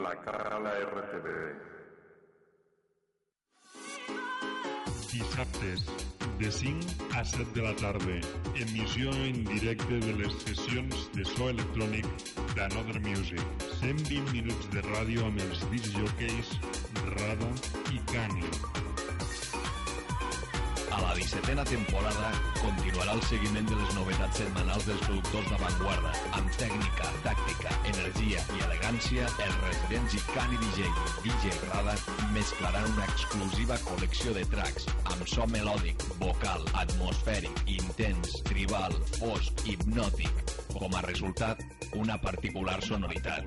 La Cala RTV. Dissabtes, de 5 a 7 de la tarda, emissió en directe de les sessions de so electrònic d'Another Music. 120 minuts de ràdio amb els discjòqueis Rada i Cani. A la 17a temporada continuarà el seguiment de les novetats setmanals dels productors d'avantguarda. Amb tècnica, tàctica, energia i elegància, els residents i Cani DJ Rada mesclaran una exclusiva col·lecció de tracks amb so melòdic, vocal, atmosfèric, intens, tribal, fosc, hipnòtic. Com a resultat, una particular sonoritat.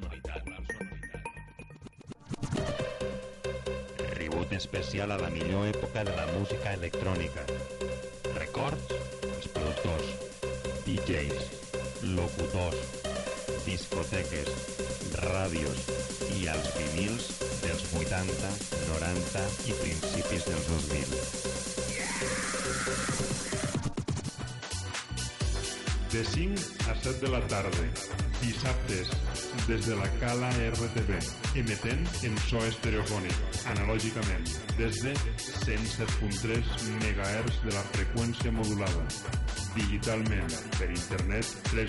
Tribut especial a la millor època de la música electrònica. Records, els productors, DJs, locutors, discoteques, ràdios i els vinils dels 80, 90 i principis dels 2000. De 5 a 7 de la tarda, dissabtes, des de la Cala RTV, emetent en so estereofònic, analògicament, des de 107.3 MHz de la freqüència modulada, digitalment, per internet,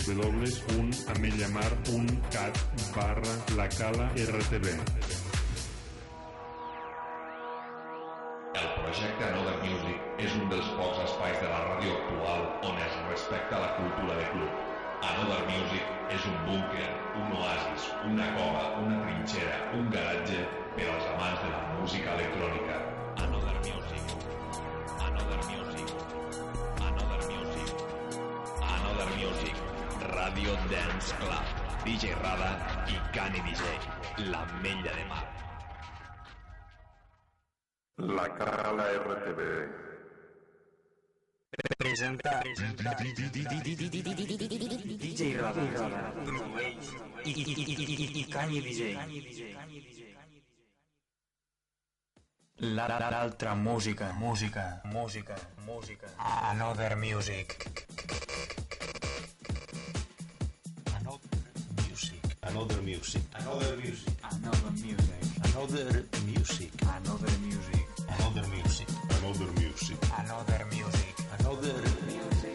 www.ametllamar.cat/lacala-rtv. El projecte Another Music és un dels pocs espais de la ràdio actual on es respecta la cultura de club. Another Music és un búnquer, un oasis, una cova, una trinxera, un garatge per als amants de la música electrònica. Another Music. Another Music. Another Music. Another Music. Radio Dance Club. DJ Rada i Cani DJ. L'Ametlla de Mar. La Cala RTV. Presenta DJ Rada i Cani DJ. L'altra música. Another Music. Another Music. Another Music. Another Music. Another Music. Another Music. Another Music. Another Music. Another Music. Another Music.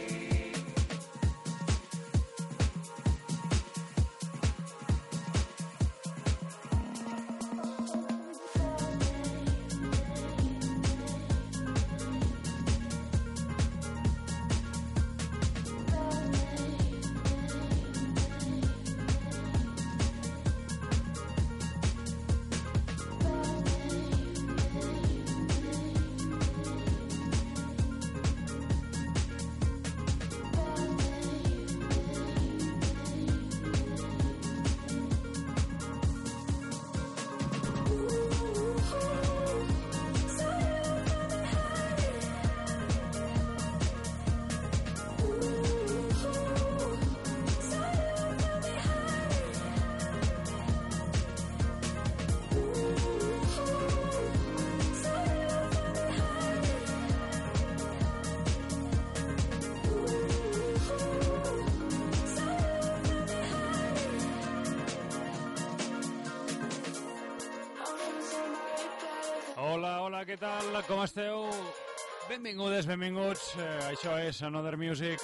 Hola, què tal? Com esteu? Benvingudes, benvinguts. Això és Another Music.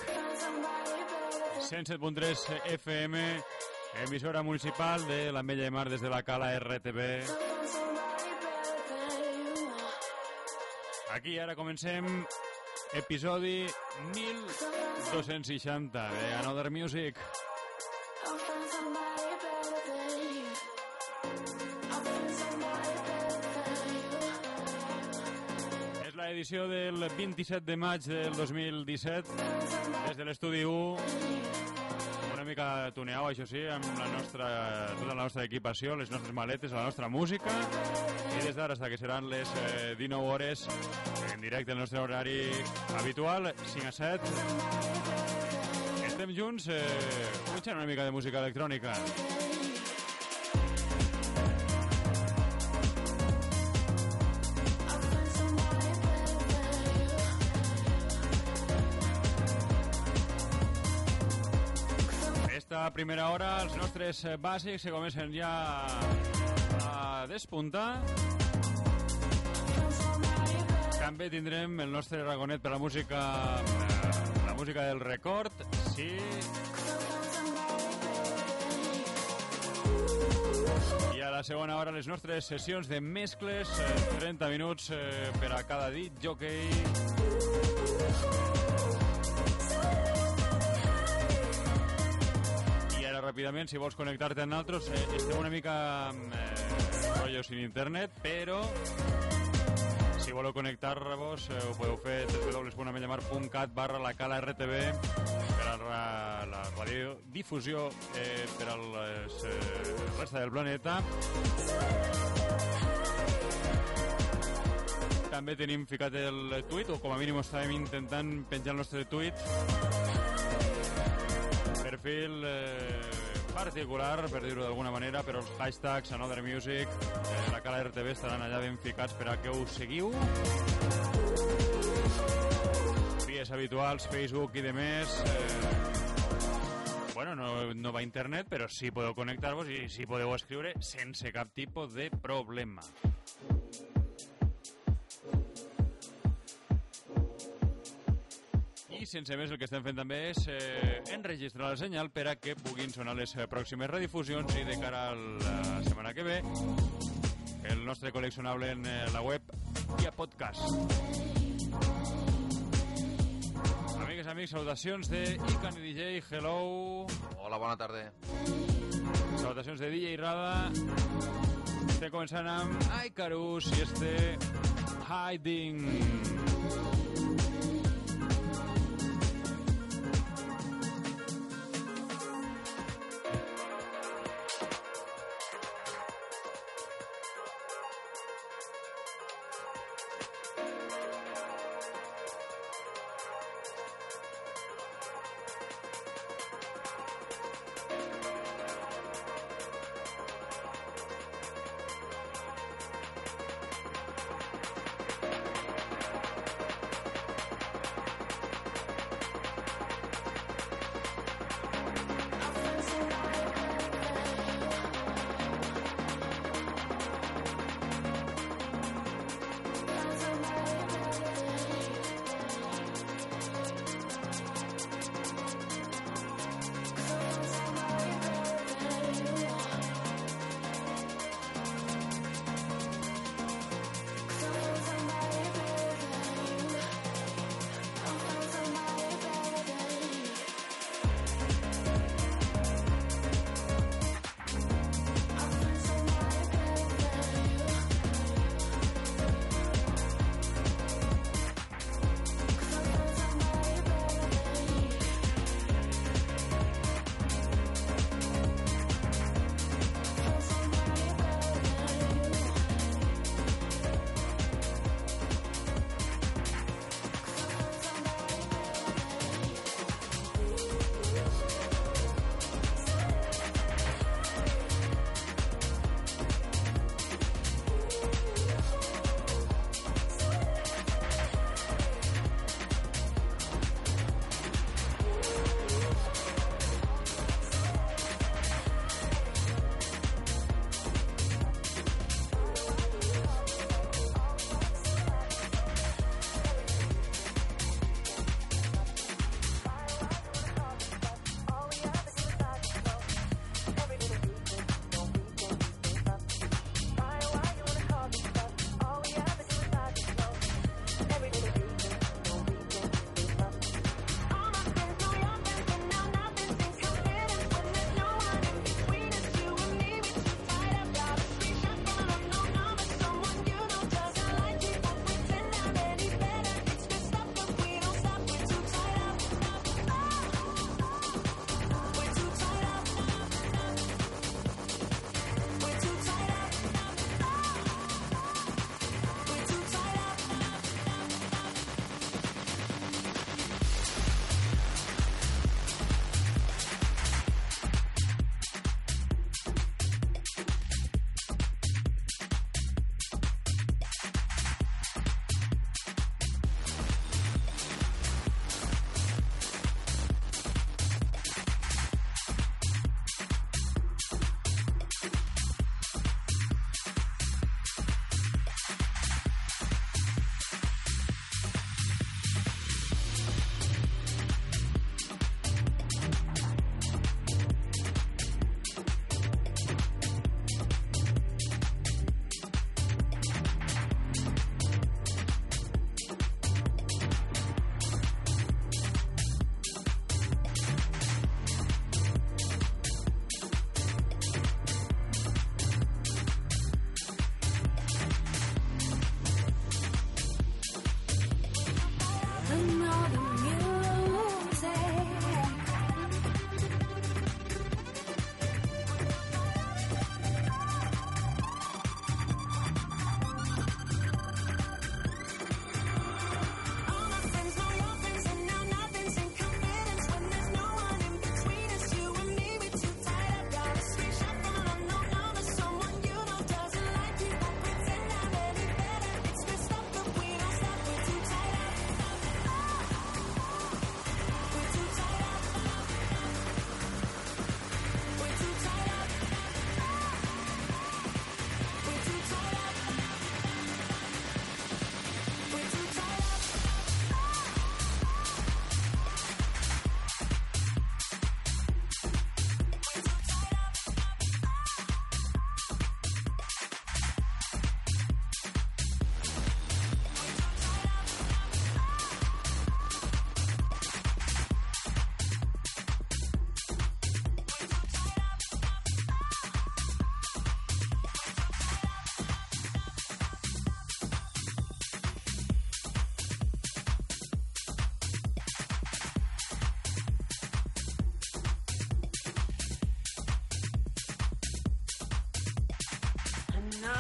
107.3 FM, emissora municipal de l'Ametlla de Mar des de la Cala RTV. Aquí ara comencem episodi 1260 de Another Music. Edició del 27 de maig del 2017 des de l'estudi 1, una mica tuneau, això sí, amb tota la nostra equipació, les nostres maletes, la nostra música, i des d'ara fins que seran les 19 hores en directe al nostre horari habitual, 5 a 7 estem junts punxant una mica de música electrònica. esta primera hora els nostres bàsics se comencen ja a despuntar. També tindrem el nostre ragonet per la música del record, sí. I a la segona hora les nostres sessions de mescles, 30 minuts per a cada dit jockey. I ara ràpidament, si vols connectar-te amb nosaltres, estem una mica rotllo sin internet, però si voleu connectar-vos ho podeu fer www.amellamar.cat/lacala-rtb per a la radiodifusió per a la resta del planeta. També tenim ficat el tuit, o com a mínim estàvem intentant penjar el nostre tuit. Perfil particular, per dir-ho d'alguna manera, però els hashtags Another Music, la Cala RTV estaran allà ben ficats per a que us seguiu. Vies habituals, Facebook i demés. Bueno, no va a internet, però sí podeu connectar-vos i sí podeu escriure sense cap tipus de problema. I sense més el que estem fent també és enregistrar la senyal per a que puguin sonar les pròximes redifusions i de cara a la setmana que ve el nostre col·leccionable en la web i a podcast. Amigues, amics, salutacions de Ican i DJ, hello. Hola, bona tarda. Salutacions de DJ Rada. Estem començant amb Icarus i Hiding.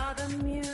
Another music.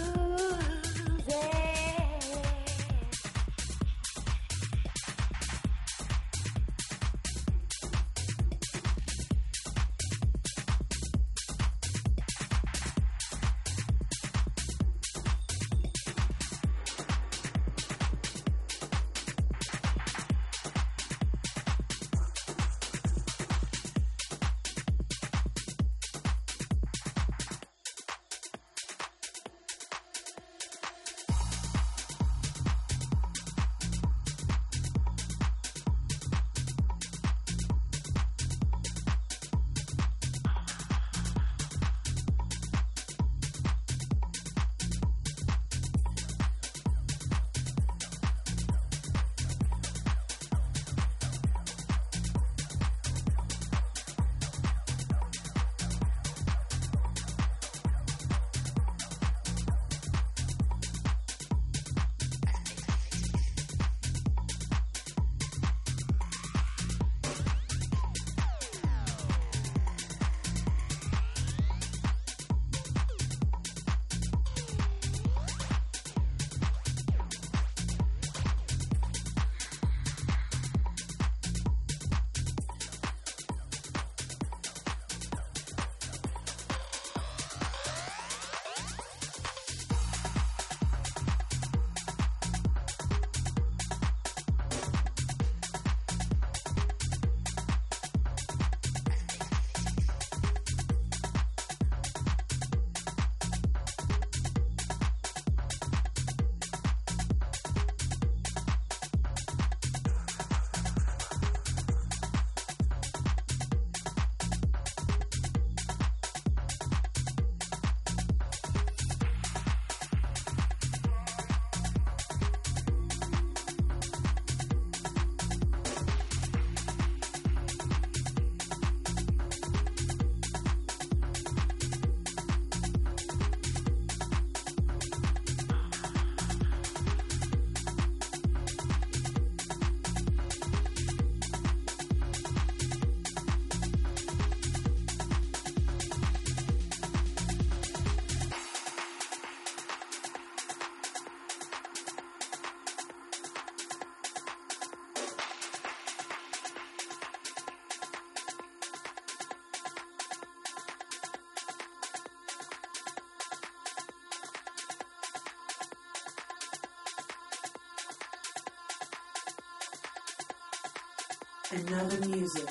Another music.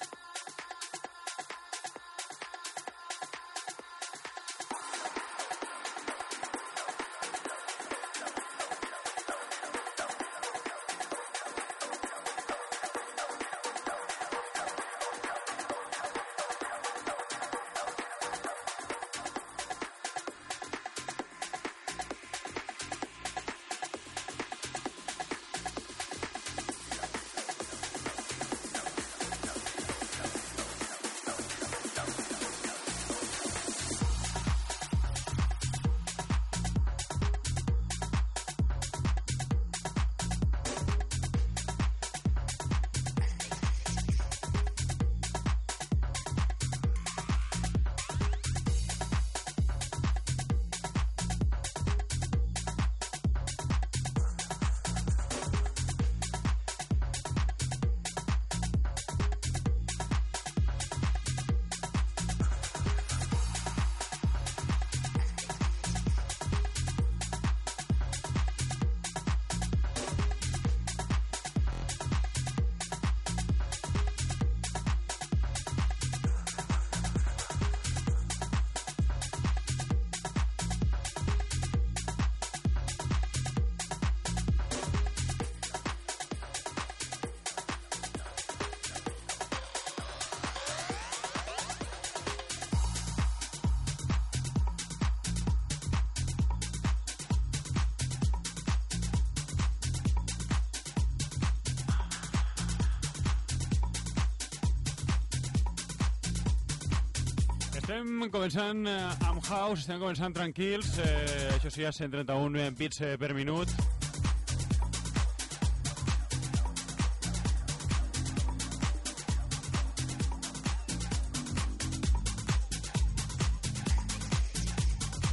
Estem començant amb house, estem començant tranquils, això sí, a 131 bits per minut.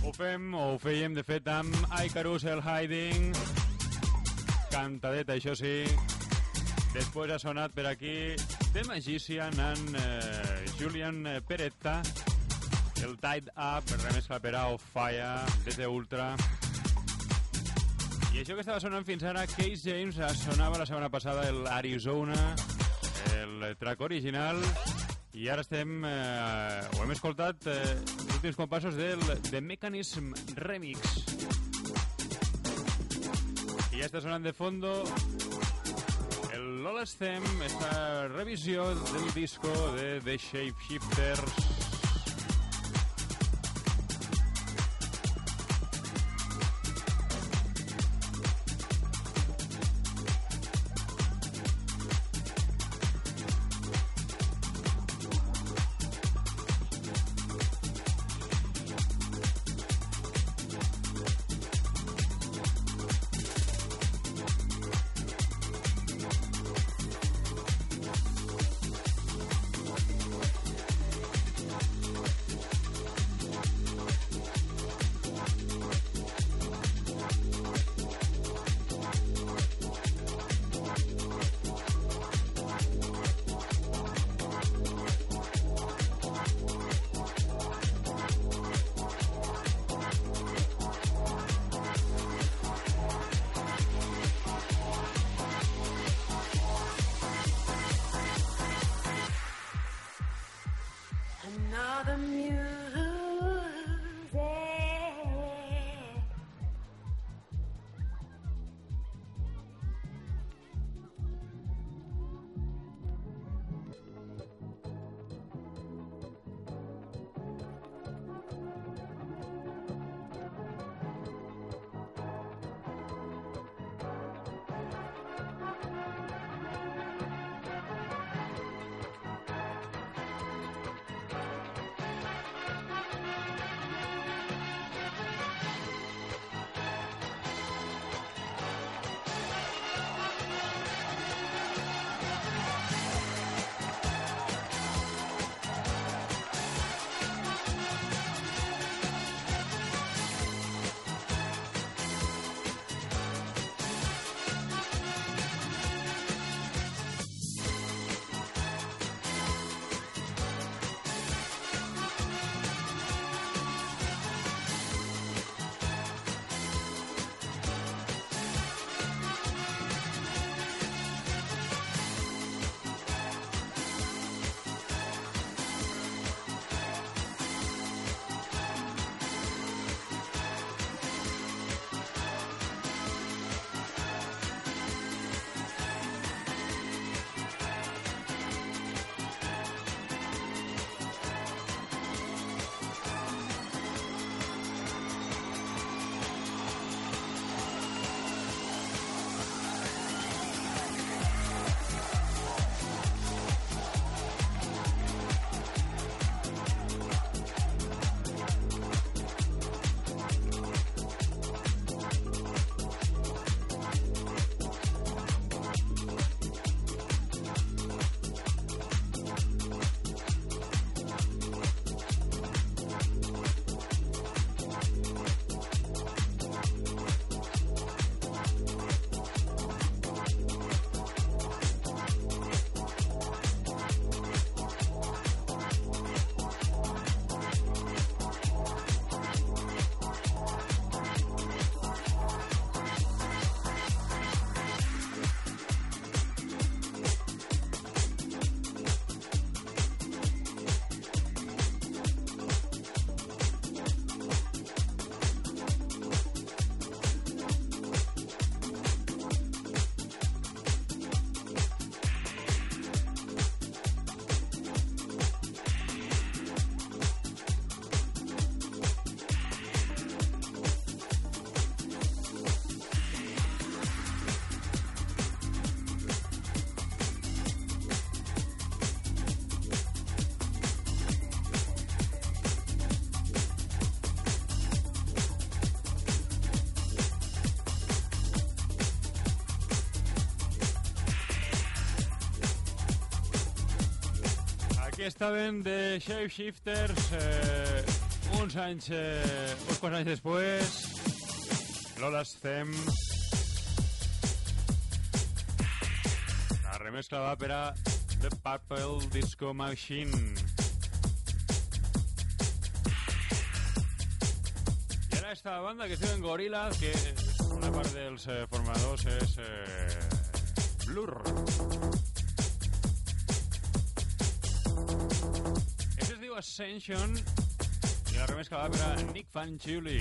Ho fèiem, de fet, amb Icarus El Hiding, cantadeta, això sí. Després ha sonat per aquí The Magician amb Julian Peretta, el Tied Up, remescla per Off Fire, des d'Ultra. I això que estava sonant fins ara, Case James, sonava la setmana passada el Arizona, el track original, i ara estem, ho hem escoltat, els últims compassos del The Mechanism Remix. I ja està sonant de fondo el Lola's Theme, esta revisió del disco de The Shapeshifters. Another music. Aquí estaven The Shapeshifters, uns quants anys després, Lola's Theme, la remescla va per a The Purple Disco Machine. I ara esta banda que es diu Gorillaz, que una part dels formadors és Blur. Este es diu Ascension i la remescla va per a Nick Fanciulli.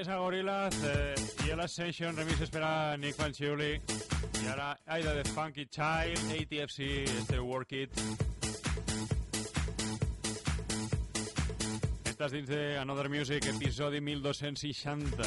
Tenies a Gorillaz i a l'Ascension, remixes per a Nick Fanciulli. I ara Aida de Funky Child, ATFC, este Work It. Estàs dins de Another Music, episodi 1260.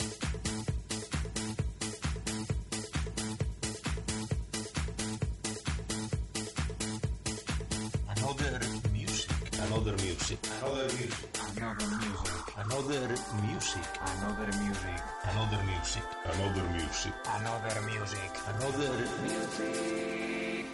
Another music. Another music. Another music. Another music. Another music. Another music. Another music. Another music. Another music. Another music.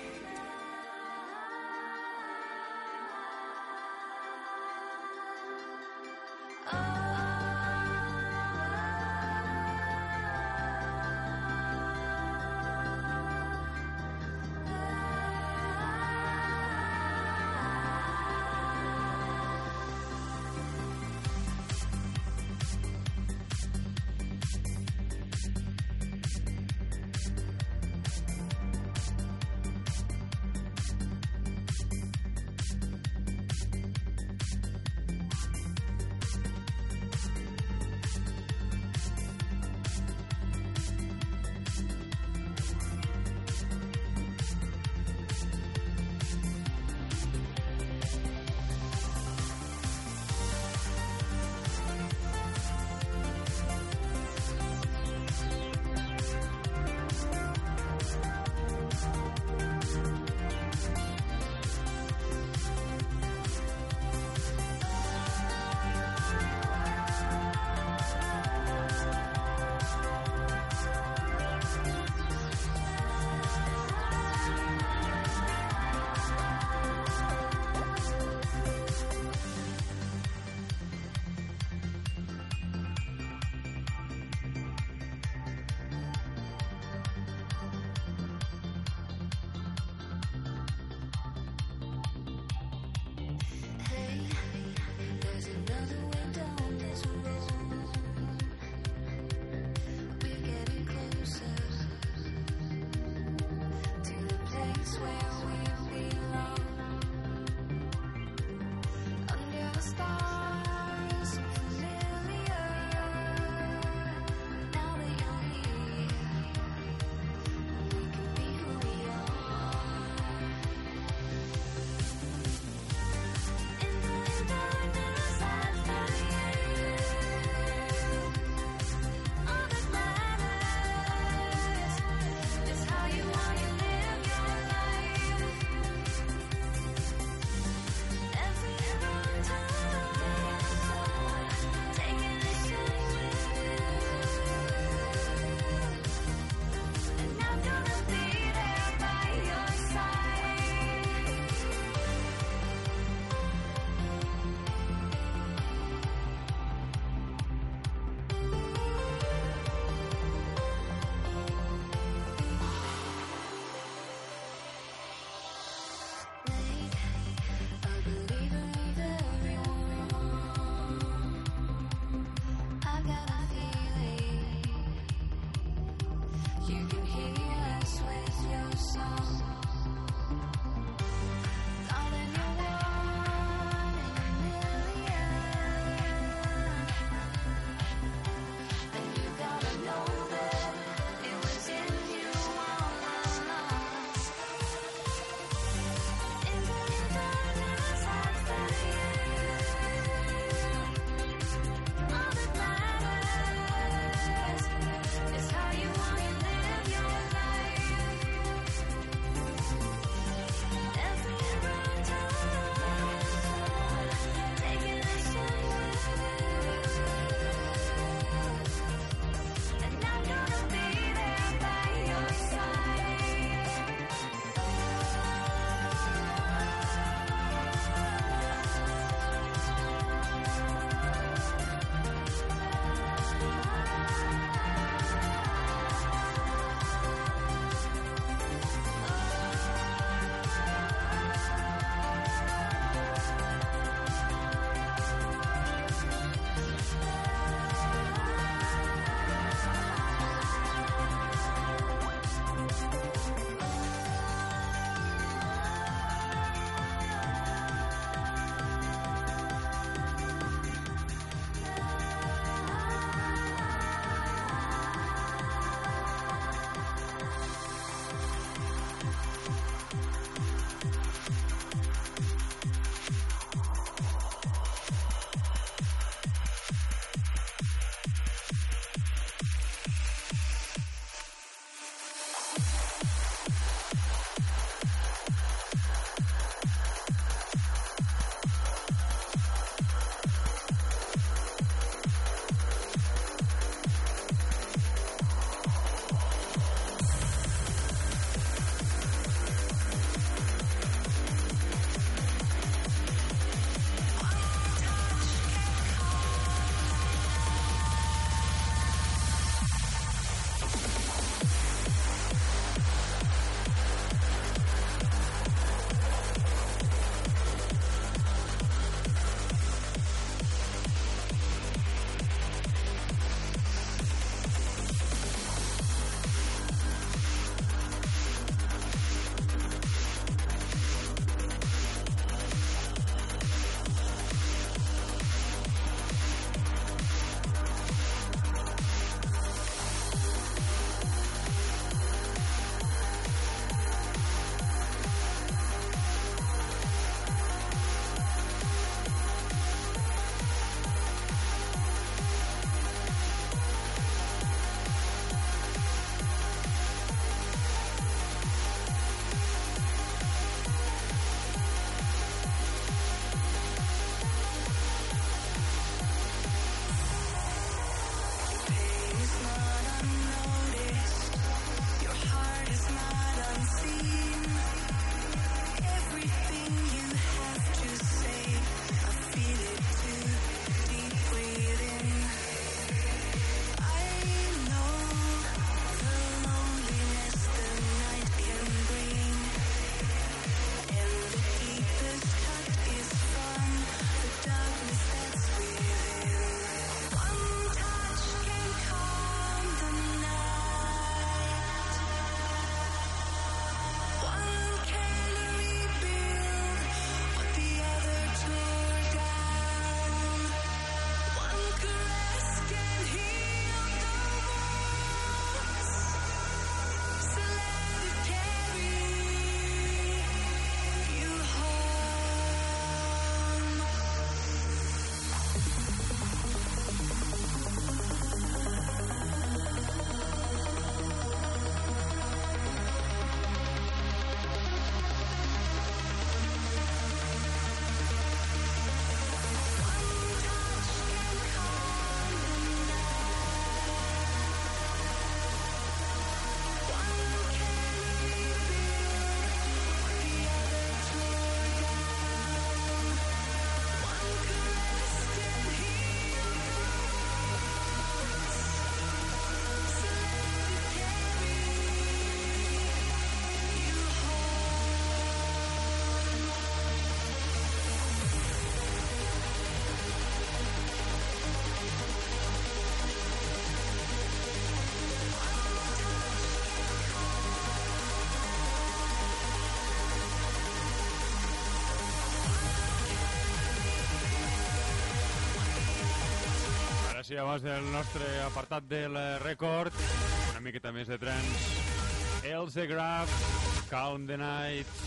Sí, abans del nostre apartat del rècord, una miqueta més de trens. Else Graf, Calm the Night.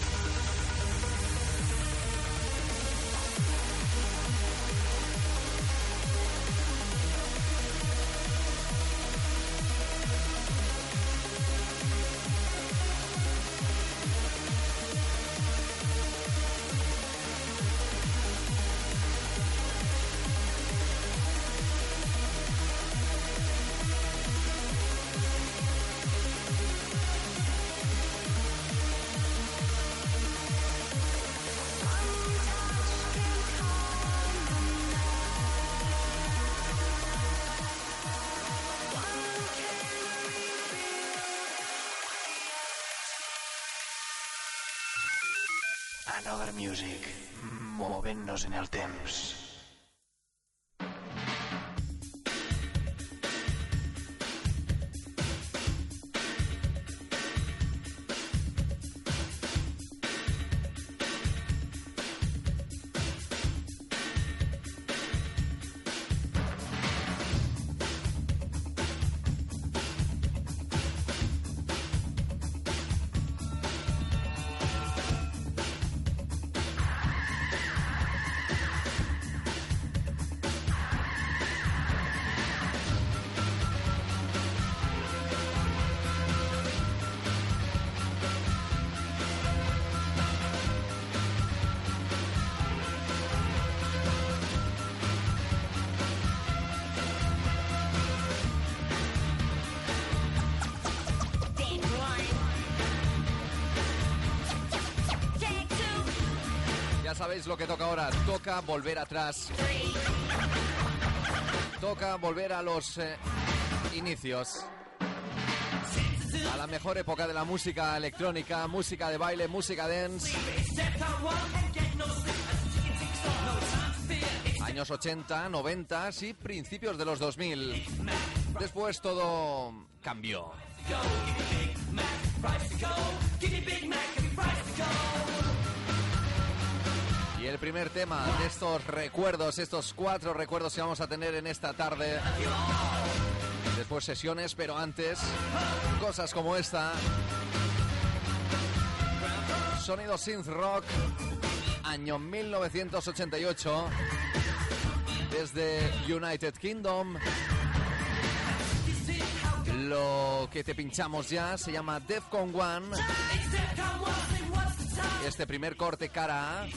Another Music, movent-nos en el temps. Sabéis lo que toca ahora. Toca volver atrás. Toca volver a los inicios. A la mejor época de la música electrónica, música de baile, música dance. Años 80, 90 y principios de los 2000. Después todo cambió. Y el primer tema de estos recuerdos, estos 4 recuerdos que vamos a tener en esta tarde. Después sesiones, pero antes, cosas como esta. Sonido synth rock, año 1988, desde United Kingdom. Lo que te pinchamos ya se llama Defcon 1. Este primer corte cara A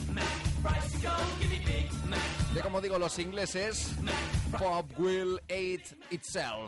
de, como digo, los ingleses, Pop Will Eat Itself.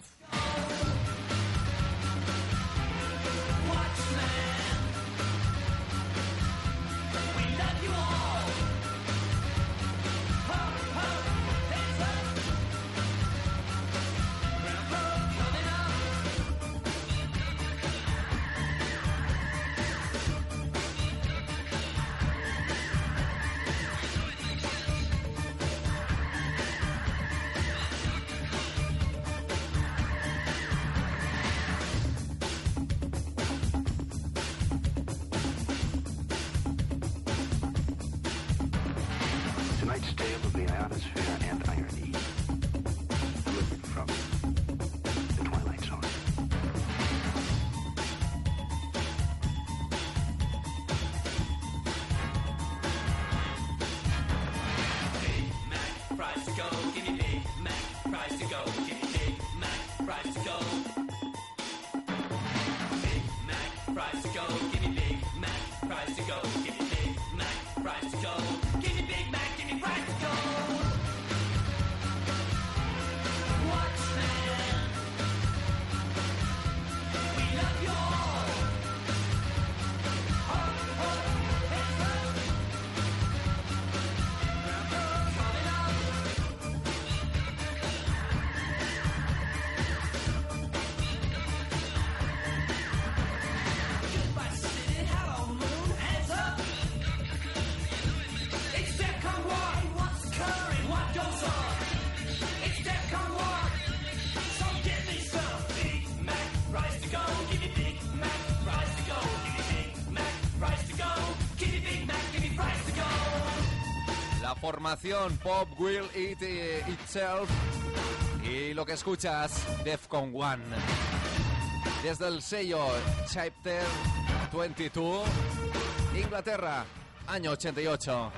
Formación Pop Will Eat Itself Y lo que escuchas, Defcon 1, desde el sello Chapter 22, Inglaterra, año 88.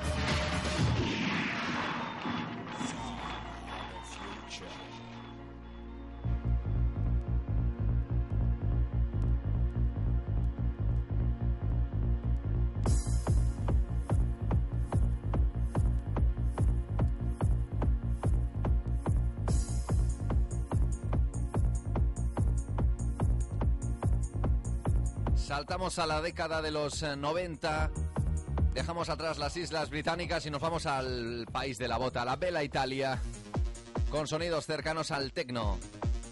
Saltamos a la década de los 90, dejamos atrás las Islas Británicas y nos vamos al país de la bota, la bella Italia, con sonidos cercanos al techno.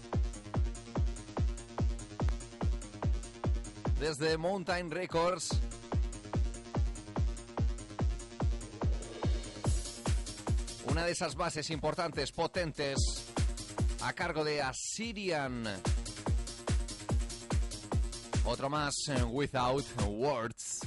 Desde Mountain Records, una de esas bases importantes, potentes, a cargo de Assyrian. Otro más, Without Words.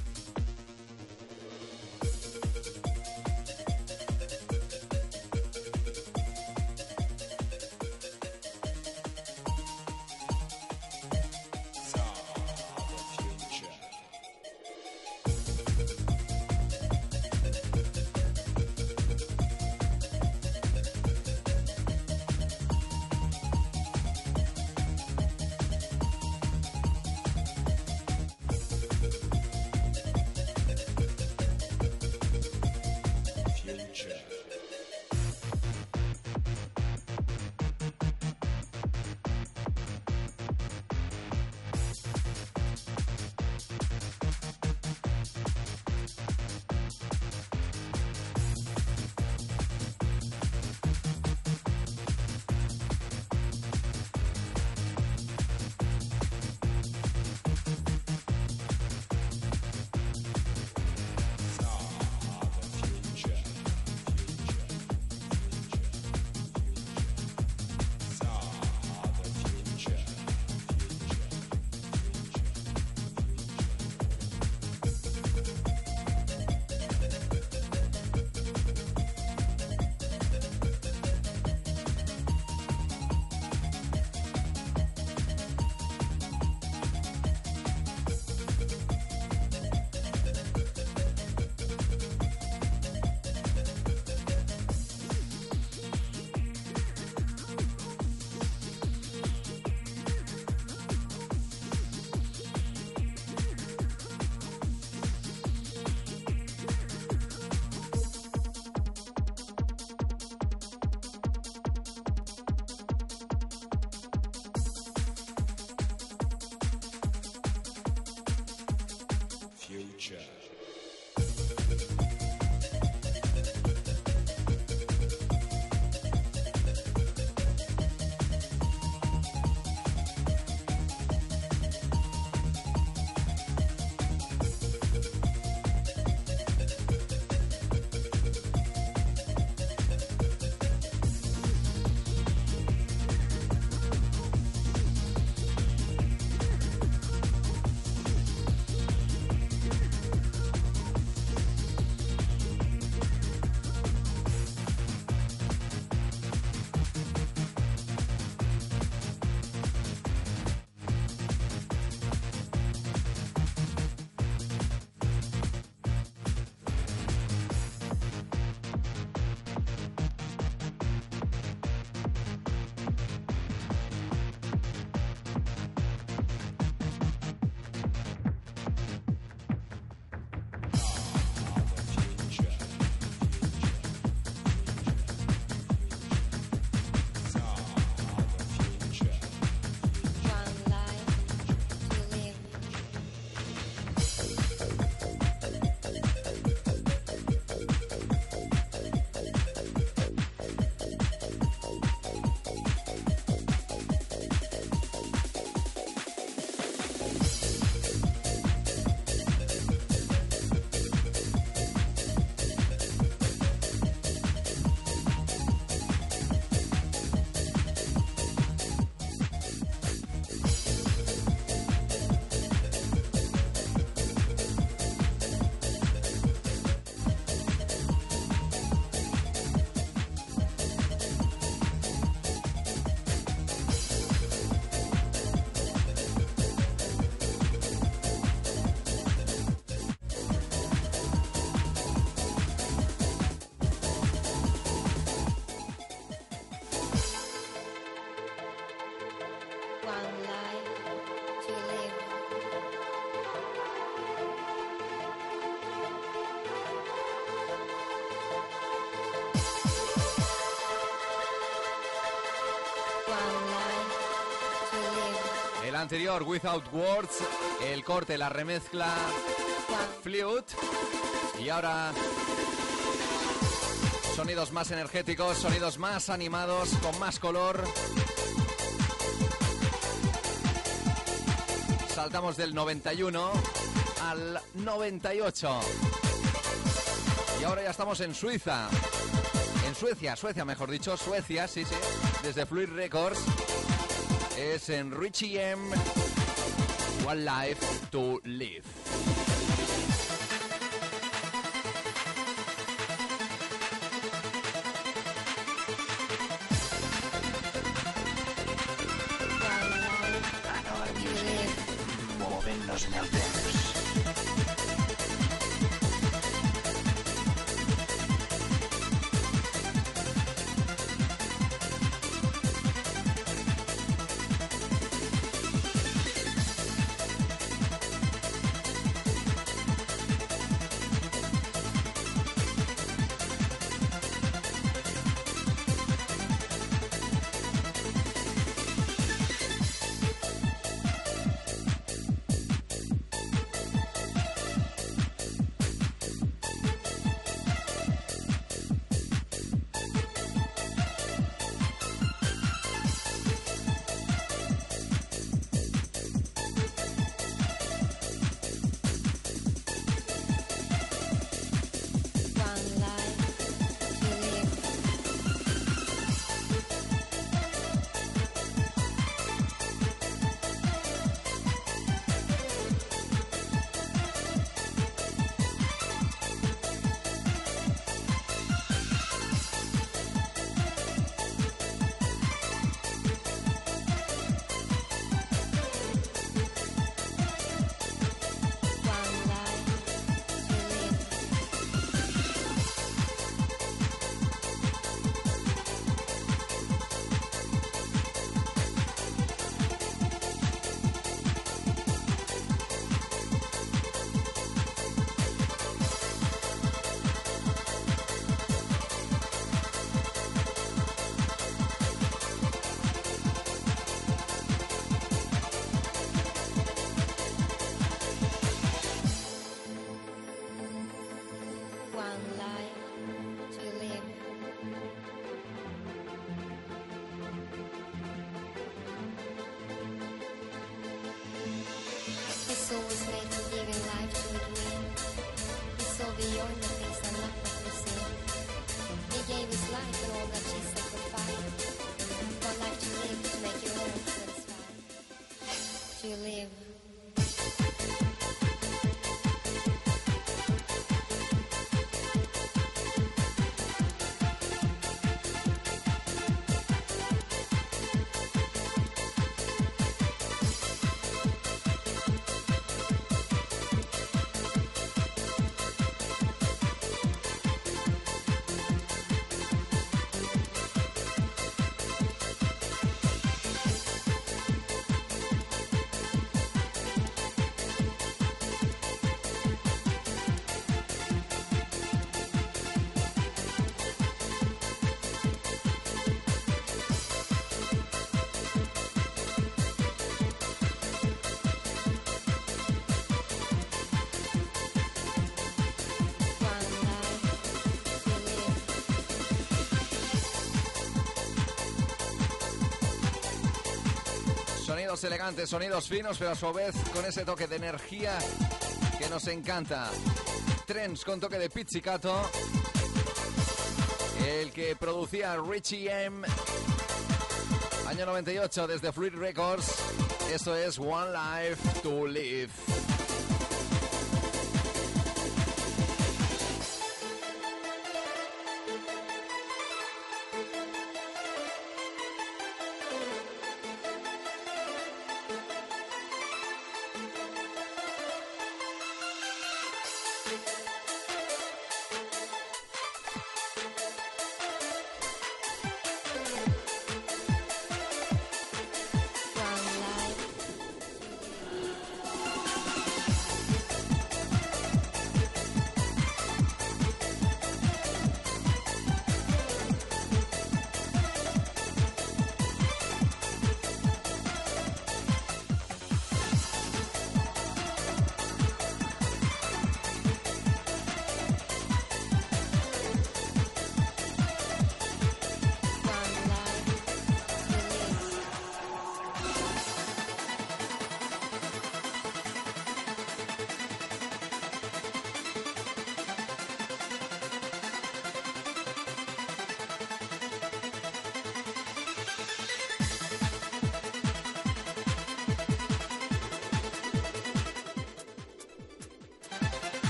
anterior, Without Words, el corte, la remezcla, Flute, y ahora sonidos más energéticos, sonidos más animados, con más color. Saltamos del 91 al 98. Y ahora ya estamos en Suiza. En Suecia mejor dicho, Suecia, sí, desde Fluid Records. Es en Richie M, One Life to Live. Another music, movent-nos en el temps. soul was made for giving life to a dream. He saw beyond the things that not what we see. He gave his life and all that he sacrificed. For life to live, to make your own satisfied. To live. Sonidos elegantes, sonidos finos, pero a su vez con ese toque de energía que nos encanta. Trance con toque de pizzicato, el que producía Richie M, año 98 desde Fluid Records. Esto es One Life to Live.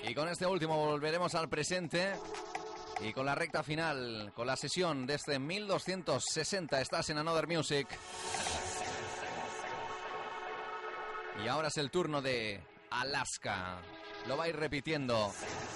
Y con este último volveremos al presente y con la recta final, con la sesión de este 1260. Estás en Another Music. Y ahora es el turno de Alaska. Lo va a ir repitiendo.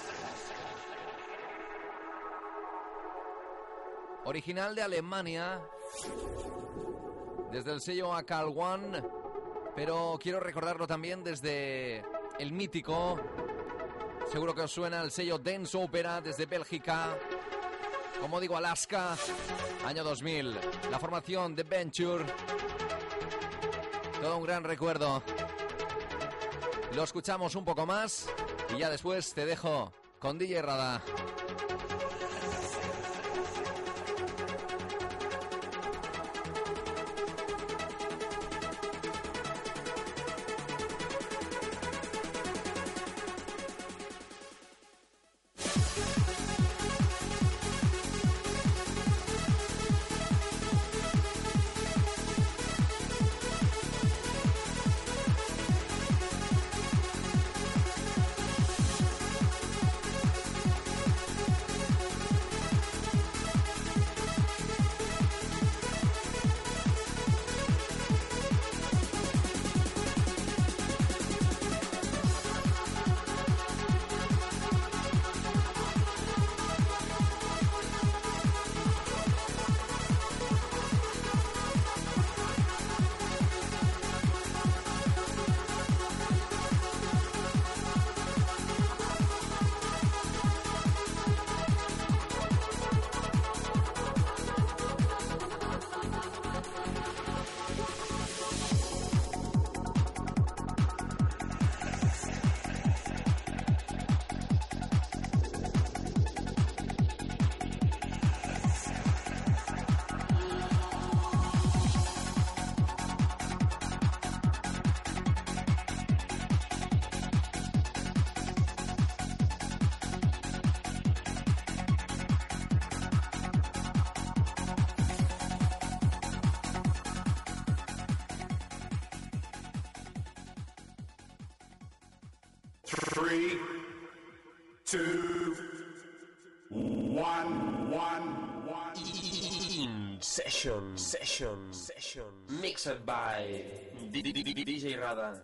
Original de Alemania, desde el sello Akal One, pero quiero recordarlo también desde el mítico, seguro que os suena, el sello Dance Opera, desde Bélgica. Como digo, Alaska, año 2000. La formación The Venture. Todo un gran recuerdo. Lo escuchamos un poco más y ya después te dejo con DJ Rada. Three, two, one. Session. Mixed by DJ Rada.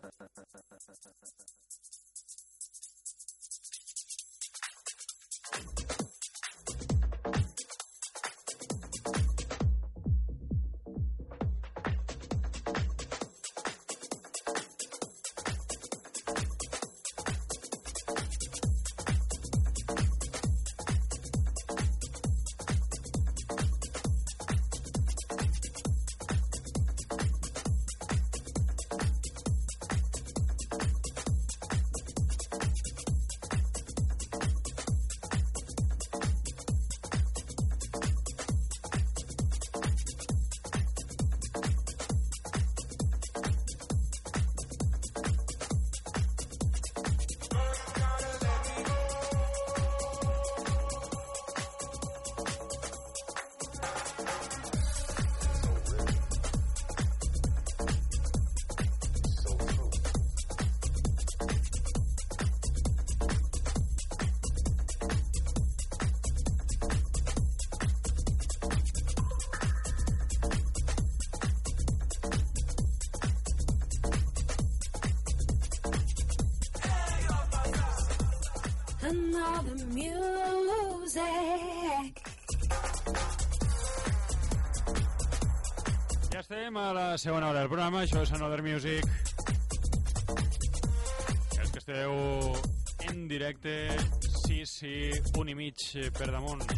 Another music. Ja estem a la segona hora del programa, això és Another Music. Els que esteu en directe, sí, 1 i mig per damunt.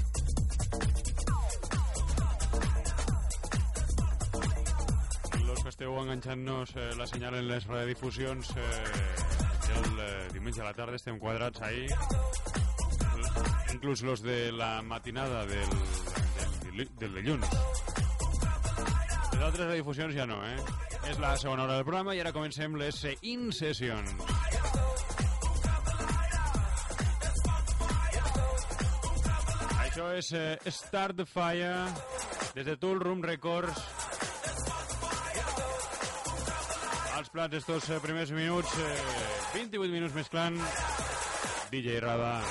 Los que esteu enganxant-nos la senyal en les redifusions el diumenge a la tarda, estem quadrats ahí. Inclús los de la matinada del dilluns. Les altres redifusions ja no, És la segona hora del programa i ara comencem les in-sessions. Això és Start the Fire des de Tool Room Records. Als plats estos primers minuts, 28 minuts mesclant DJ Rada.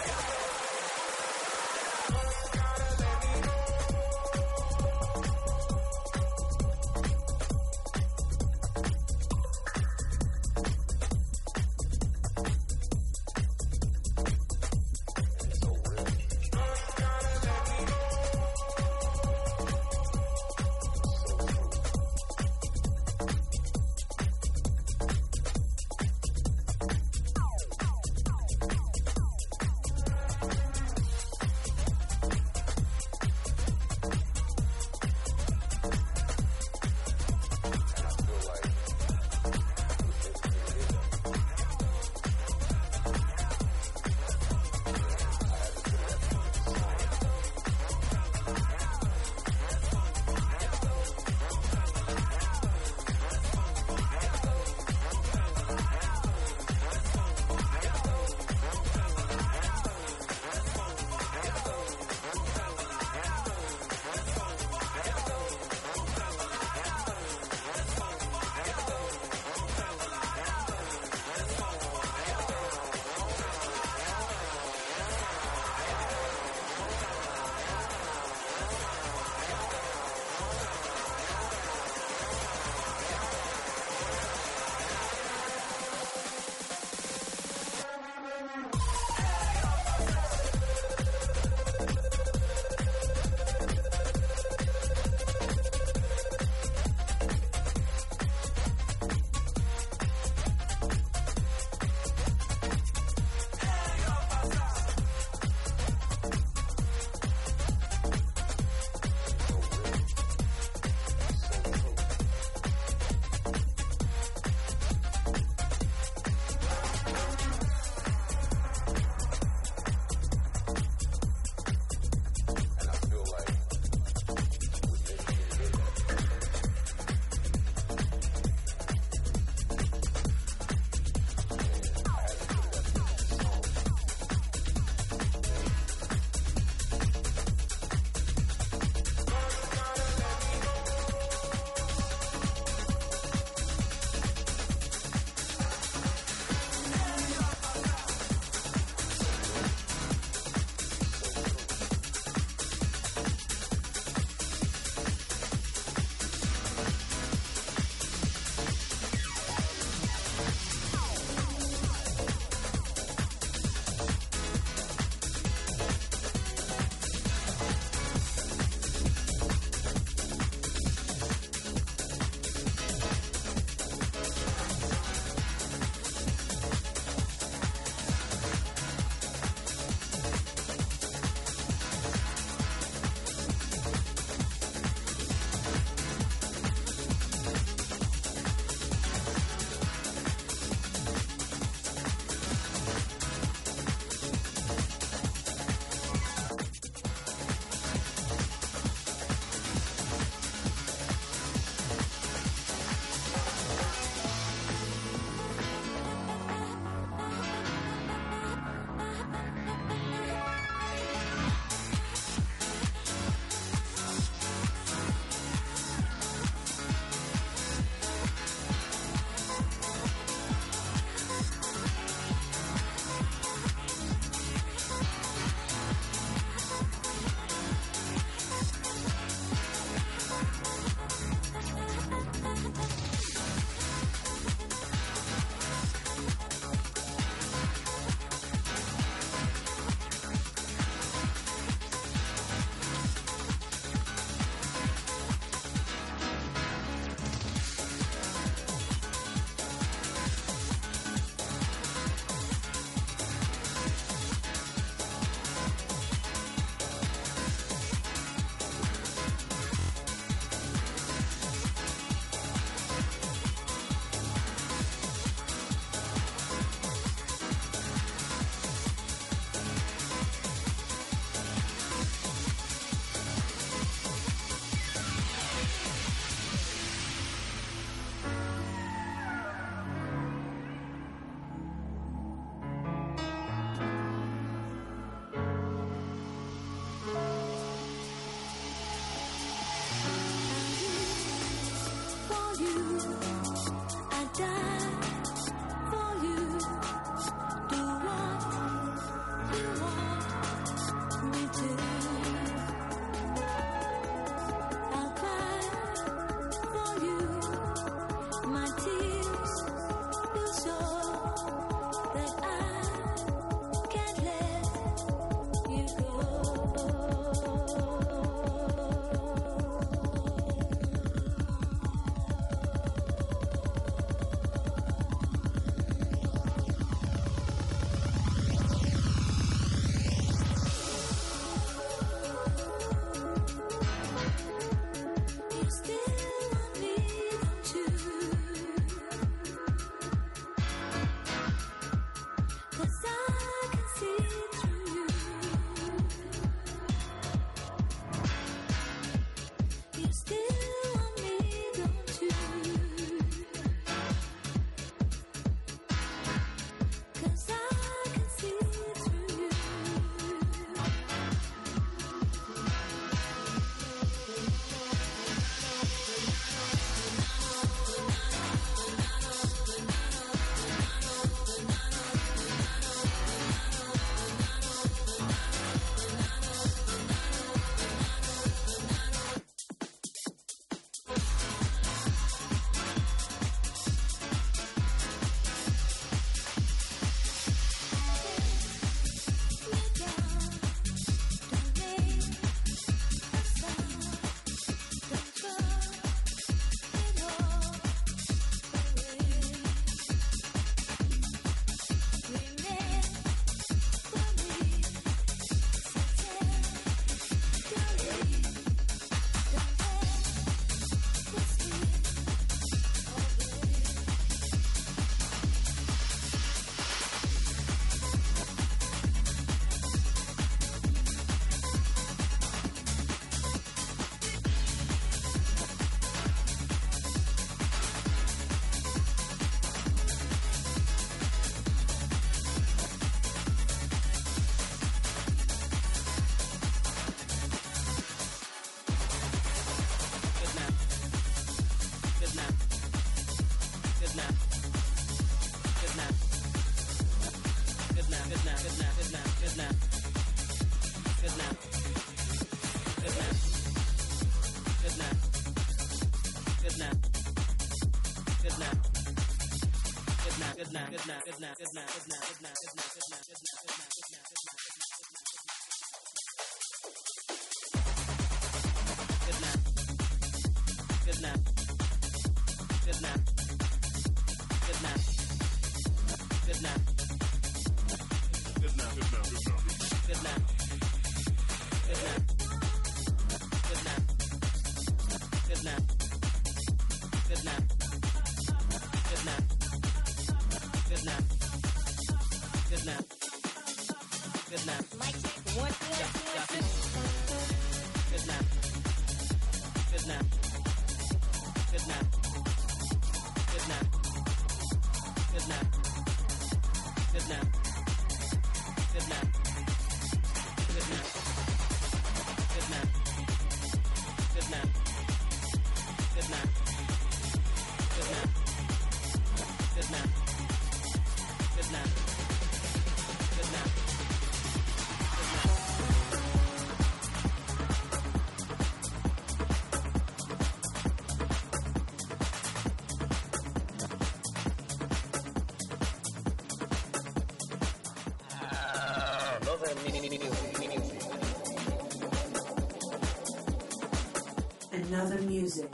Another music.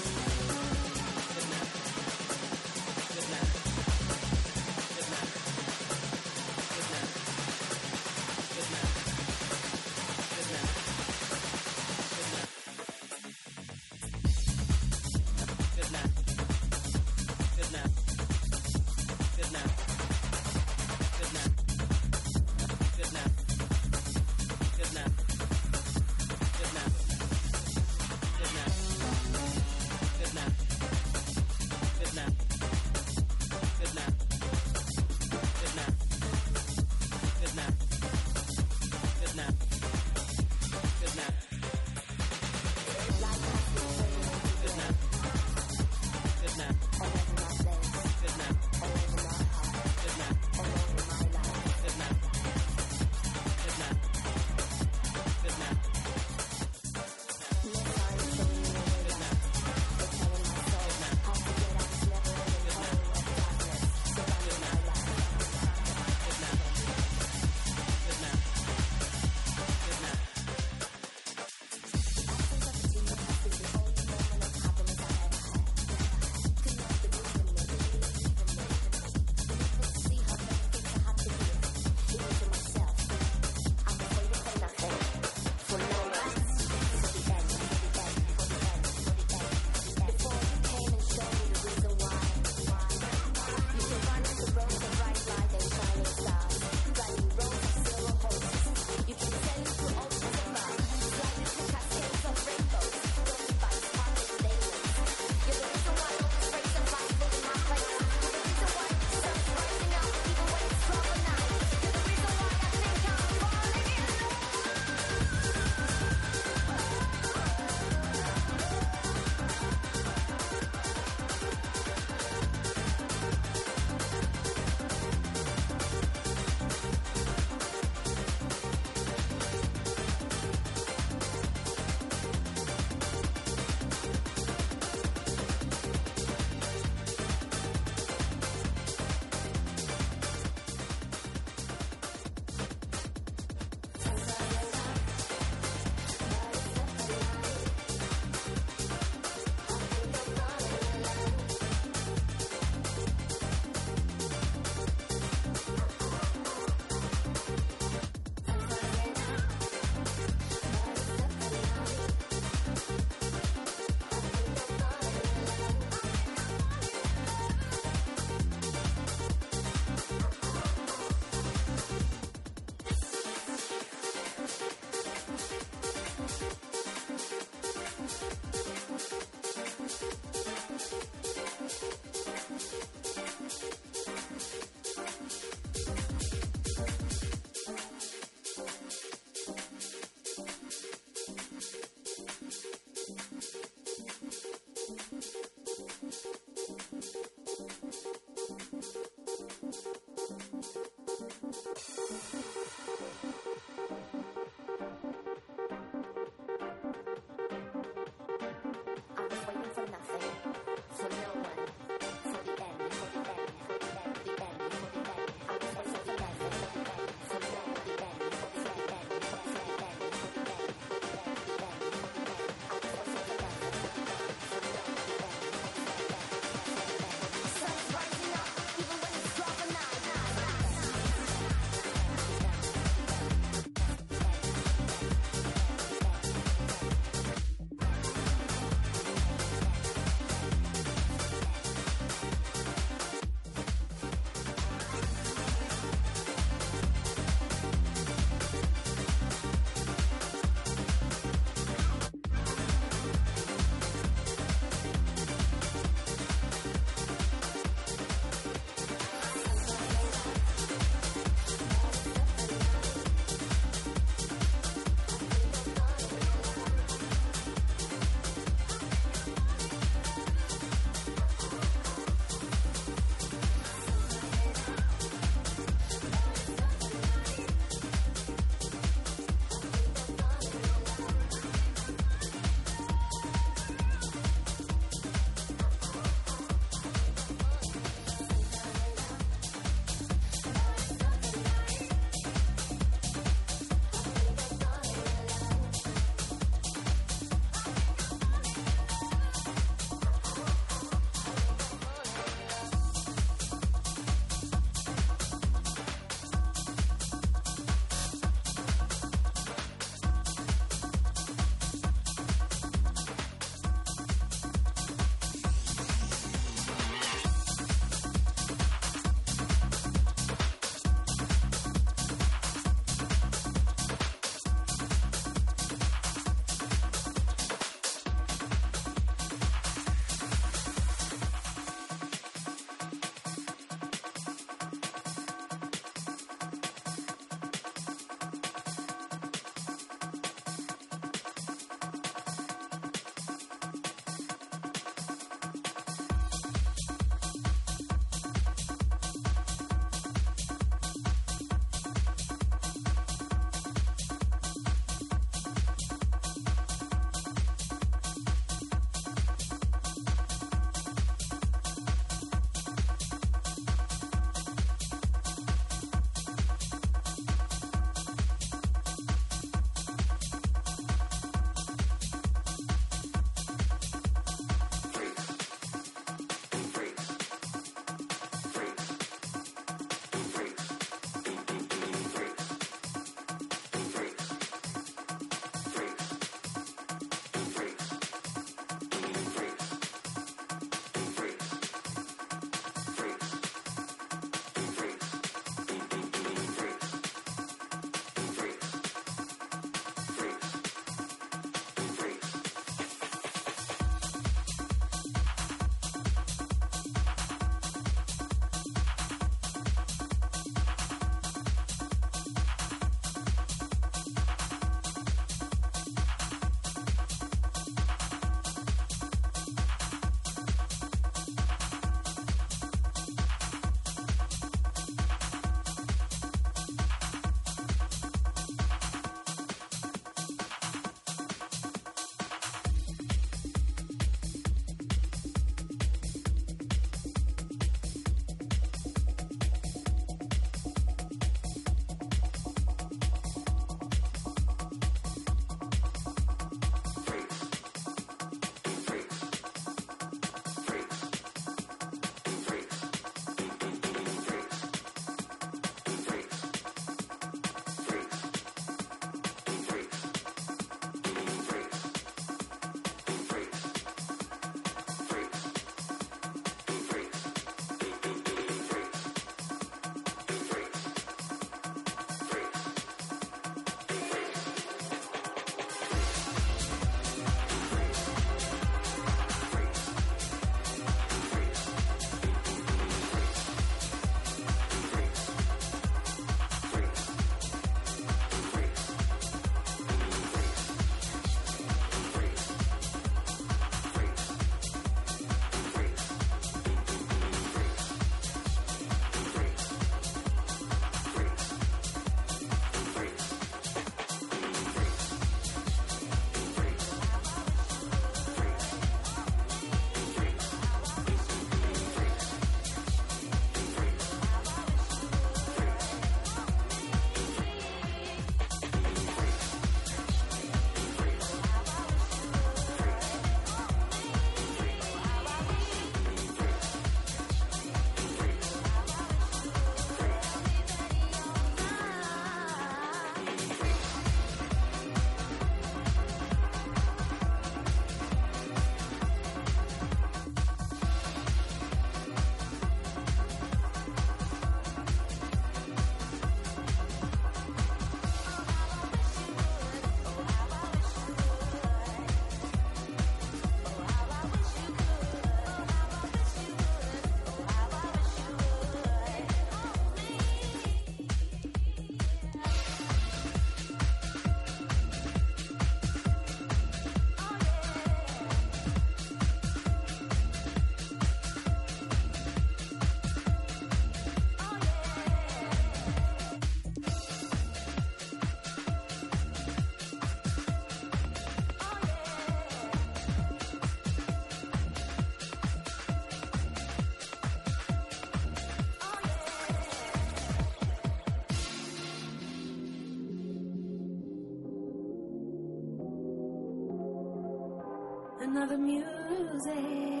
another music.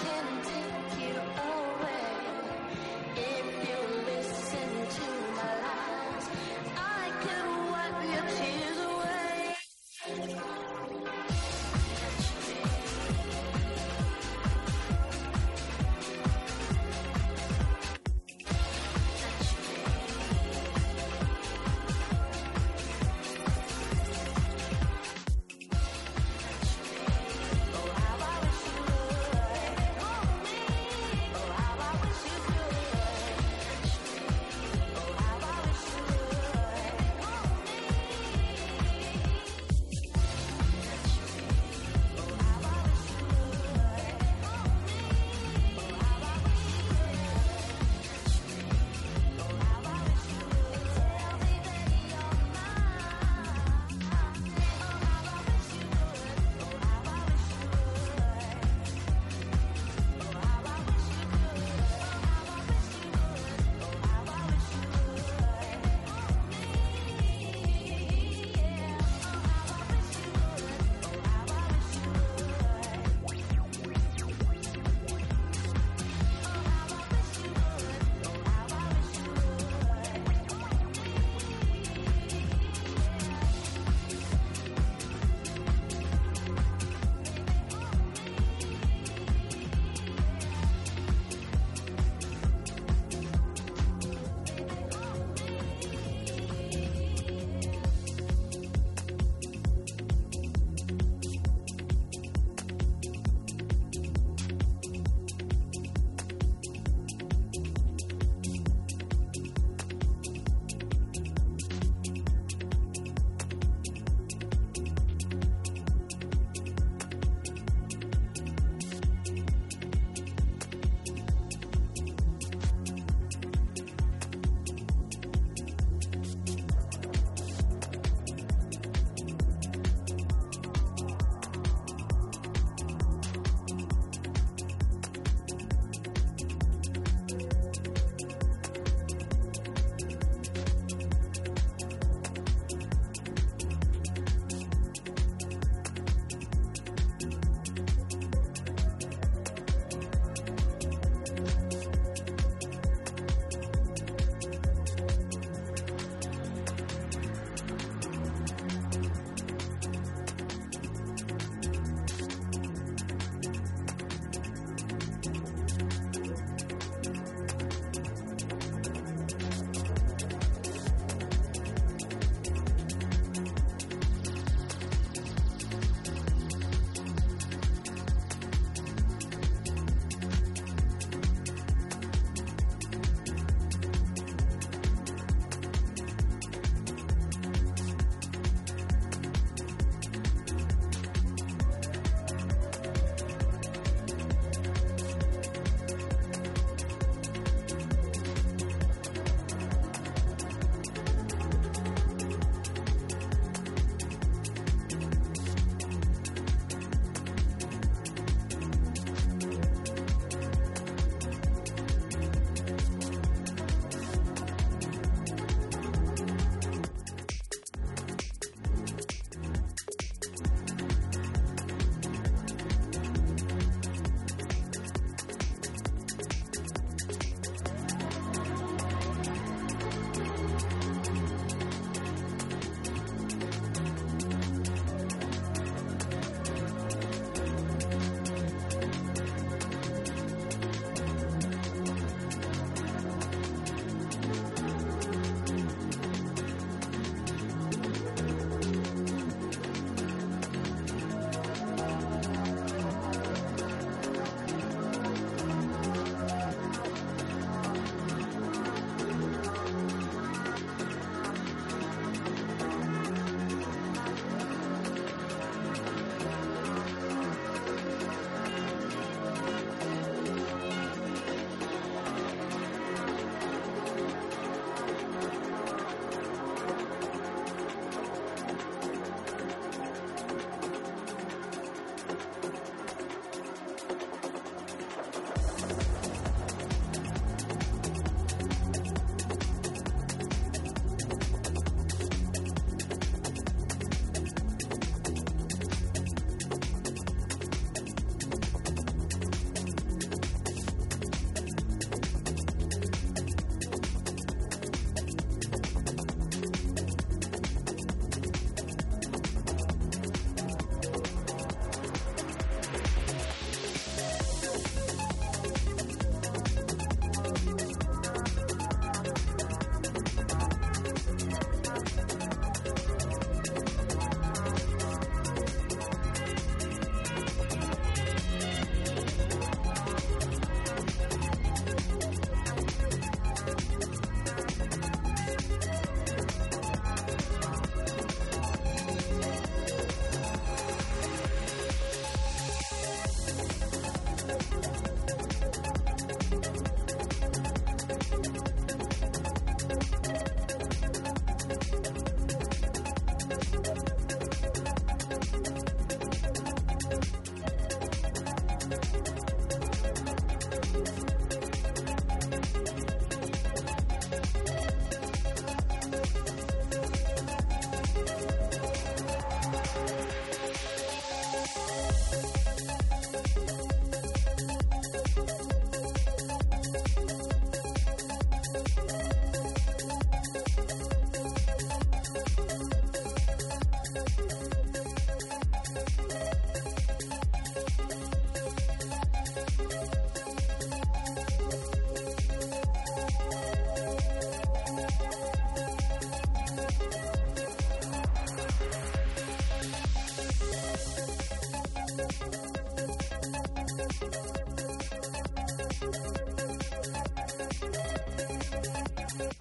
If you listen to my life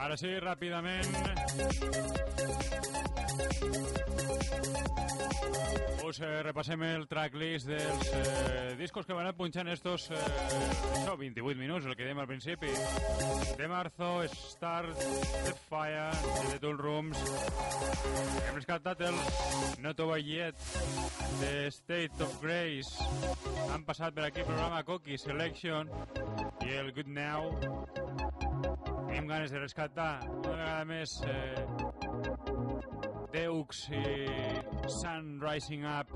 Ara sí, ràpidament us repassem el tracklist dels discos que van a punxar en estos 28 minuts, el que dèiem al principi. De Marzo, Start, The Fire, The Tool Rooms. Hem rescatat el Not Over Yet, The State of Grace. Han passat per aquí el programa Coqui Selection i el Good Now. Tenim ganes de rescatar una vegada més Deux i Sun Rising Up.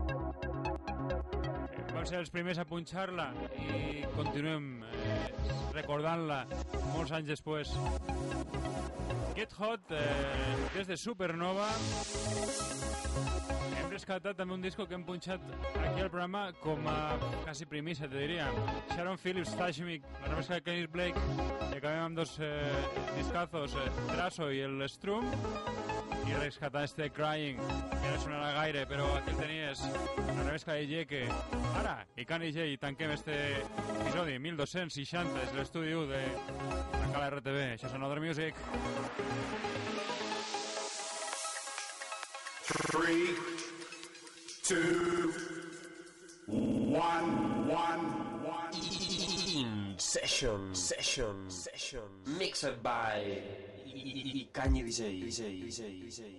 Vam ser els primers a punxar-la i continuem recordant-la molts anys després. Get Hot, des de Supernova. Hem rescatat també un disco que hem punxat aquí al programa com a quasi primícia, te diria. Sharon Phillips, Tashmik, la remesca de Kenny Blake, i acabem amb dos discazos, Traso i el Strum, i rescatar este Crying, que no sonarà gaire, però aquí el tenies, la remesca de Yeke. Ara, i Kanye J, i tanquem este episodi 1260, és l'estudi 1 de la Cala RTV. Això és Another Music. 3, 2, 1. In session. Mixed by Kanye DJ.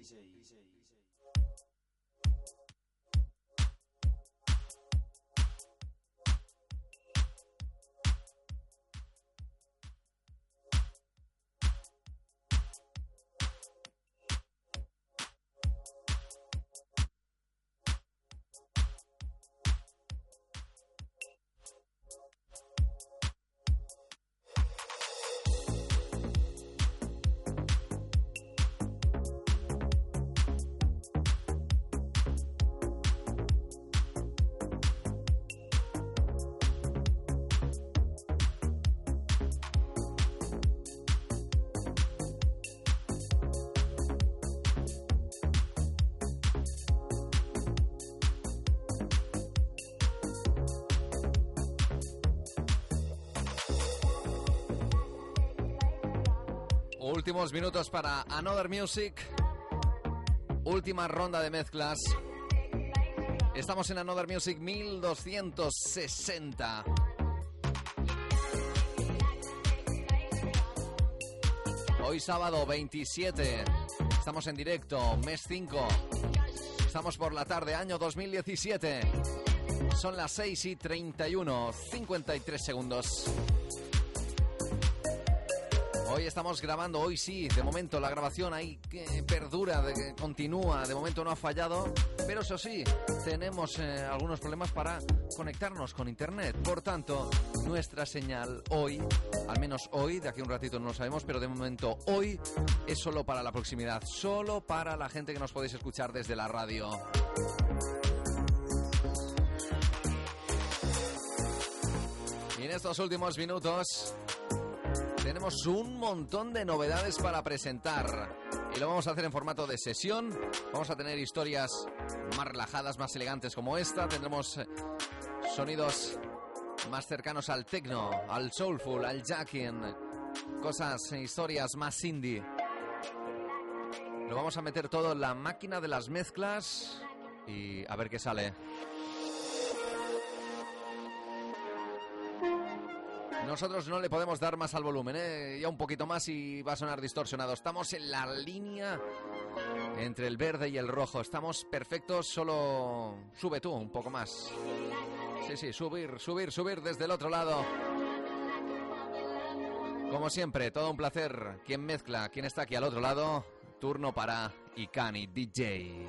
Últimos minutos para Another Music. Última ronda de mezclas. Estamos en Another Music 1260. Hoy sábado 27. Estamos en directo, mes 5. Estamos por la tarde, año 2017. Son las 6:31, 53 segundos. Hoy estamos grabando, hoy sí, de momento la grabación ahí que perdura, continúa, de momento no ha fallado, pero eso sí, tenemos algunos problemas para conectarnos con internet. Por tanto, nuestra señal hoy, al menos hoy, de aquí a un ratito no lo sabemos, pero de momento hoy es solo para la proximidad, solo para la gente que nos podéis escuchar desde la radio. Y en estos últimos minutos tenemos un montón de novedades para presentar y lo vamos a hacer en formato de sesión. Vamos a tener historias más relajadas, más elegantes como esta. Tendremos sonidos más cercanos al techno, al soulful, al jacking, cosas, historias más indie. Lo vamos a meter todo en la máquina de las mezclas y a ver qué sale. Nosotros no le podemos dar más al volumen, ya un poquito más y va a sonar distorsionado. Estamos en la línea entre el verde y el rojo. Estamos perfectos, solo sube tú un poco más. Sí, subir desde el otro lado. Como siempre, todo un placer. ¿Quién mezcla? ¿Quién está aquí al otro lado? Turno para Ikani DJ.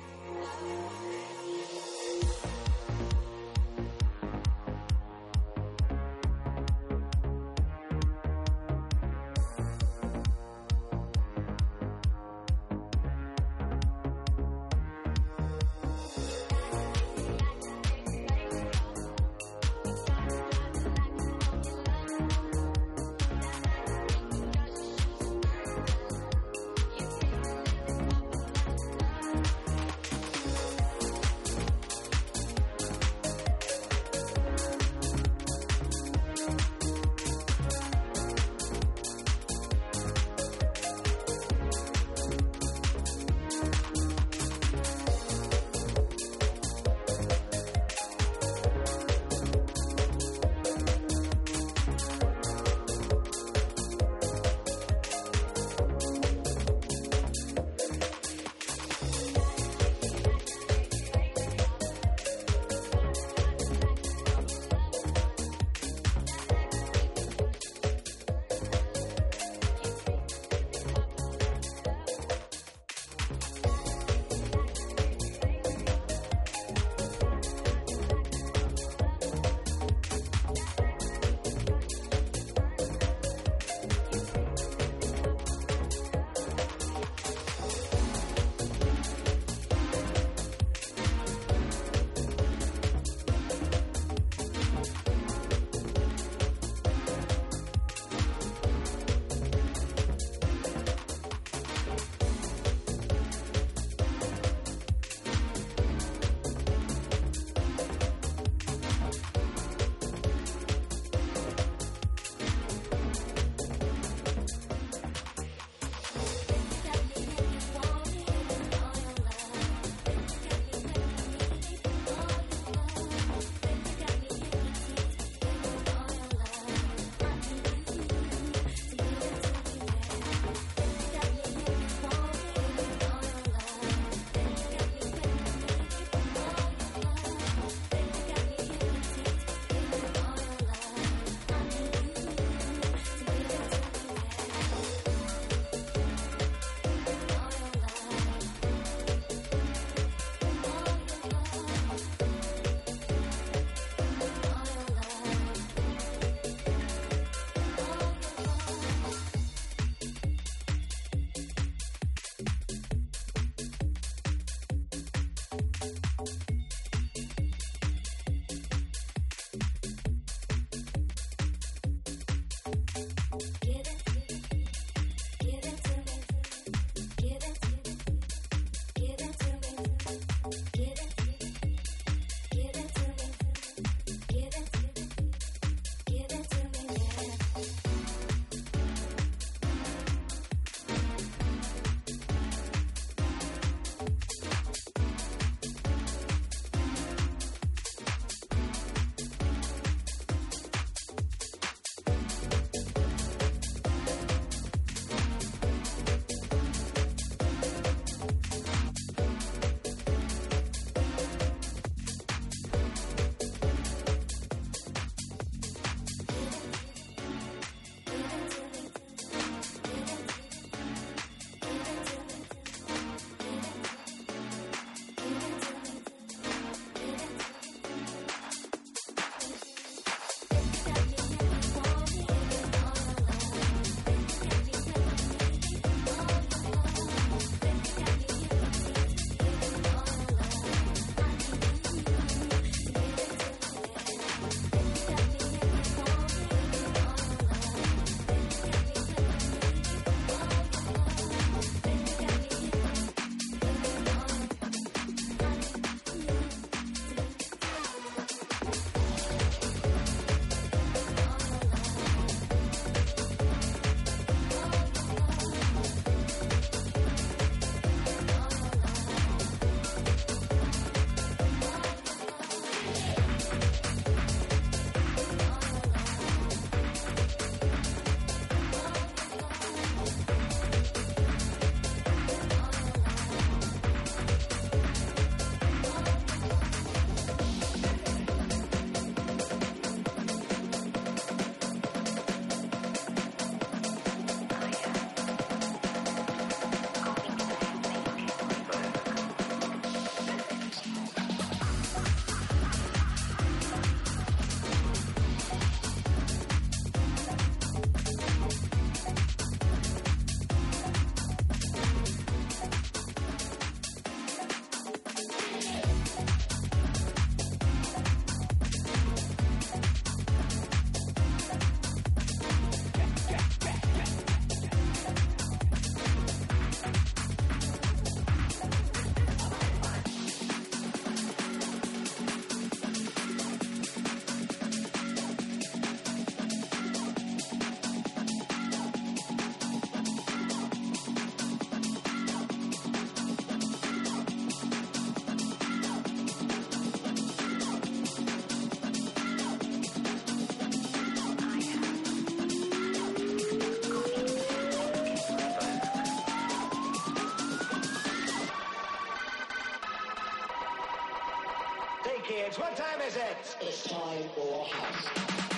kids, what time is it? It's time for house.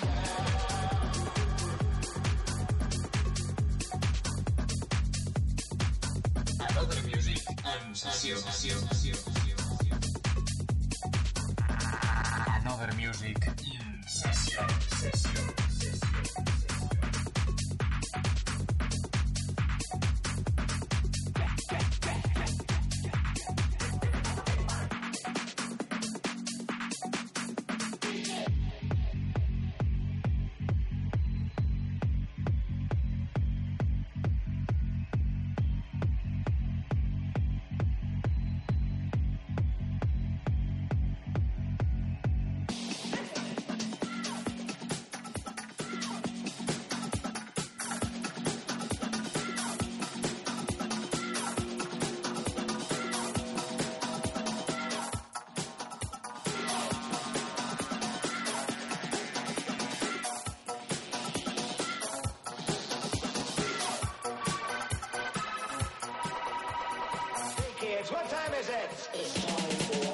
Another music in session. Another music in session. What time is it? It's time for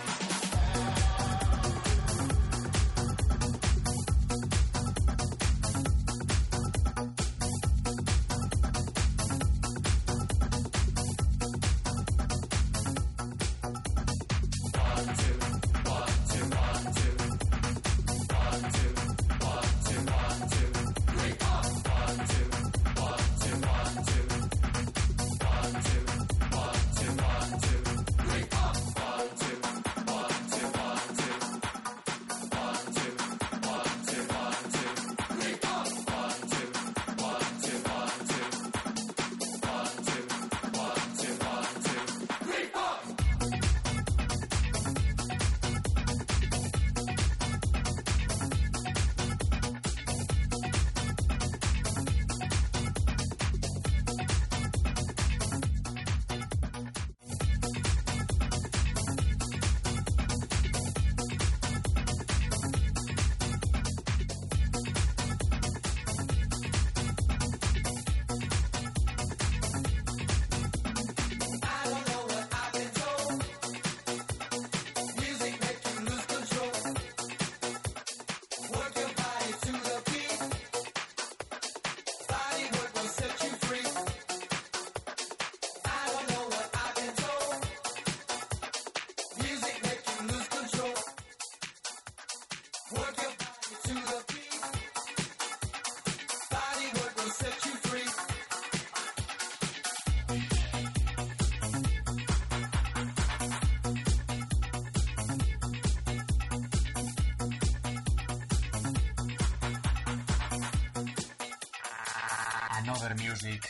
Another music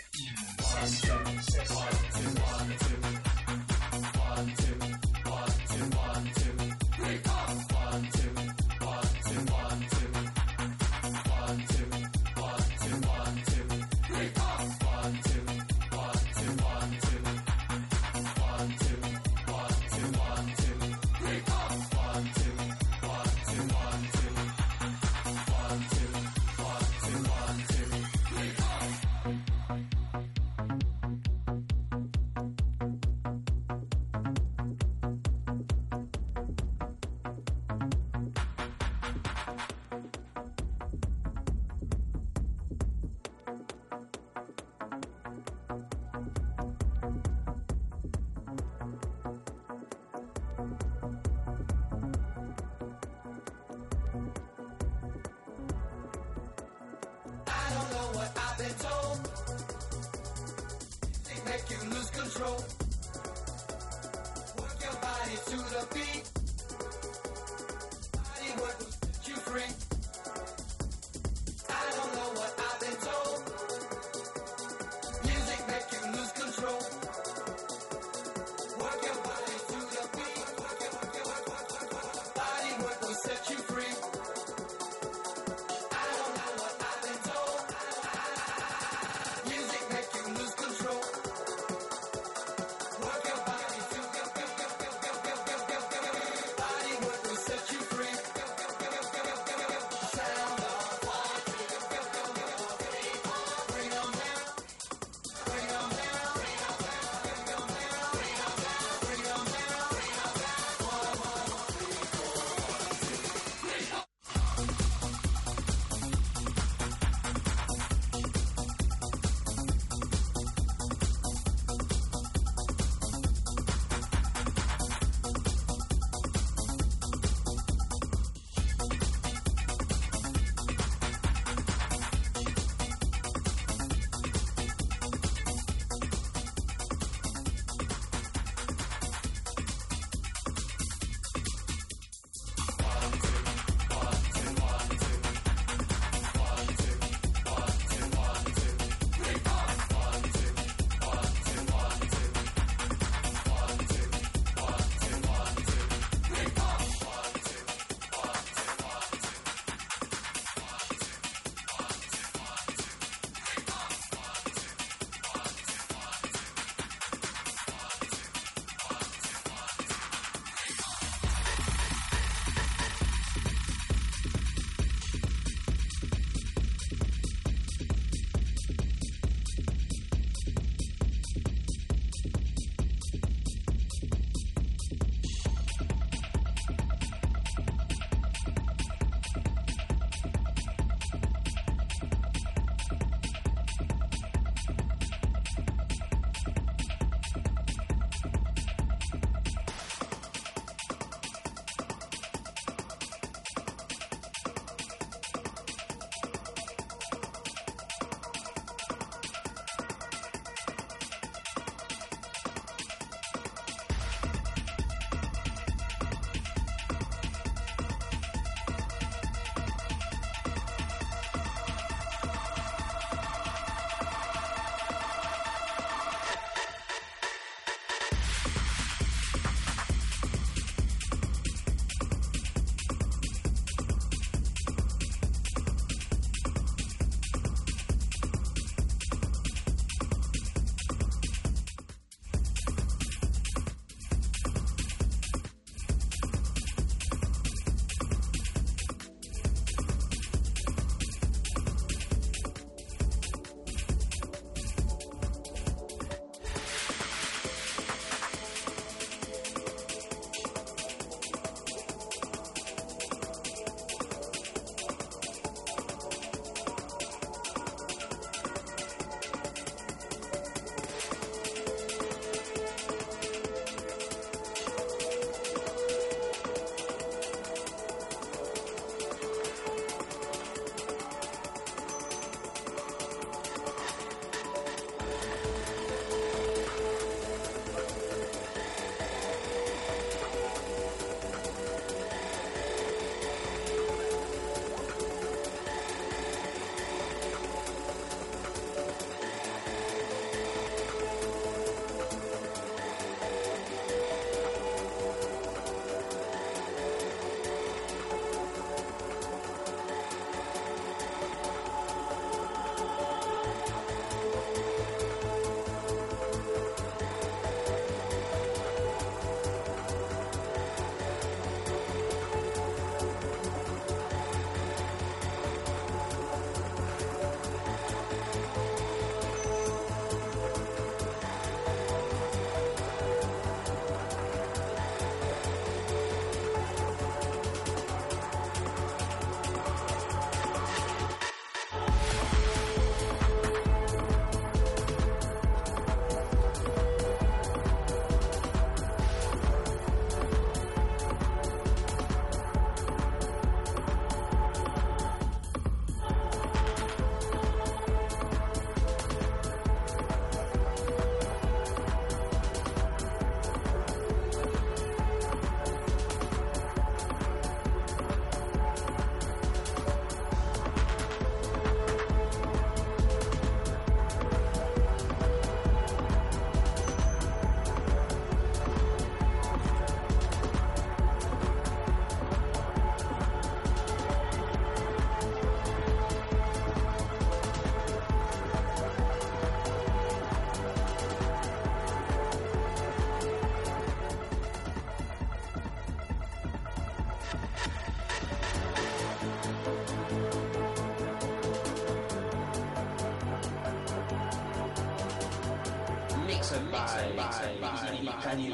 by Kanye.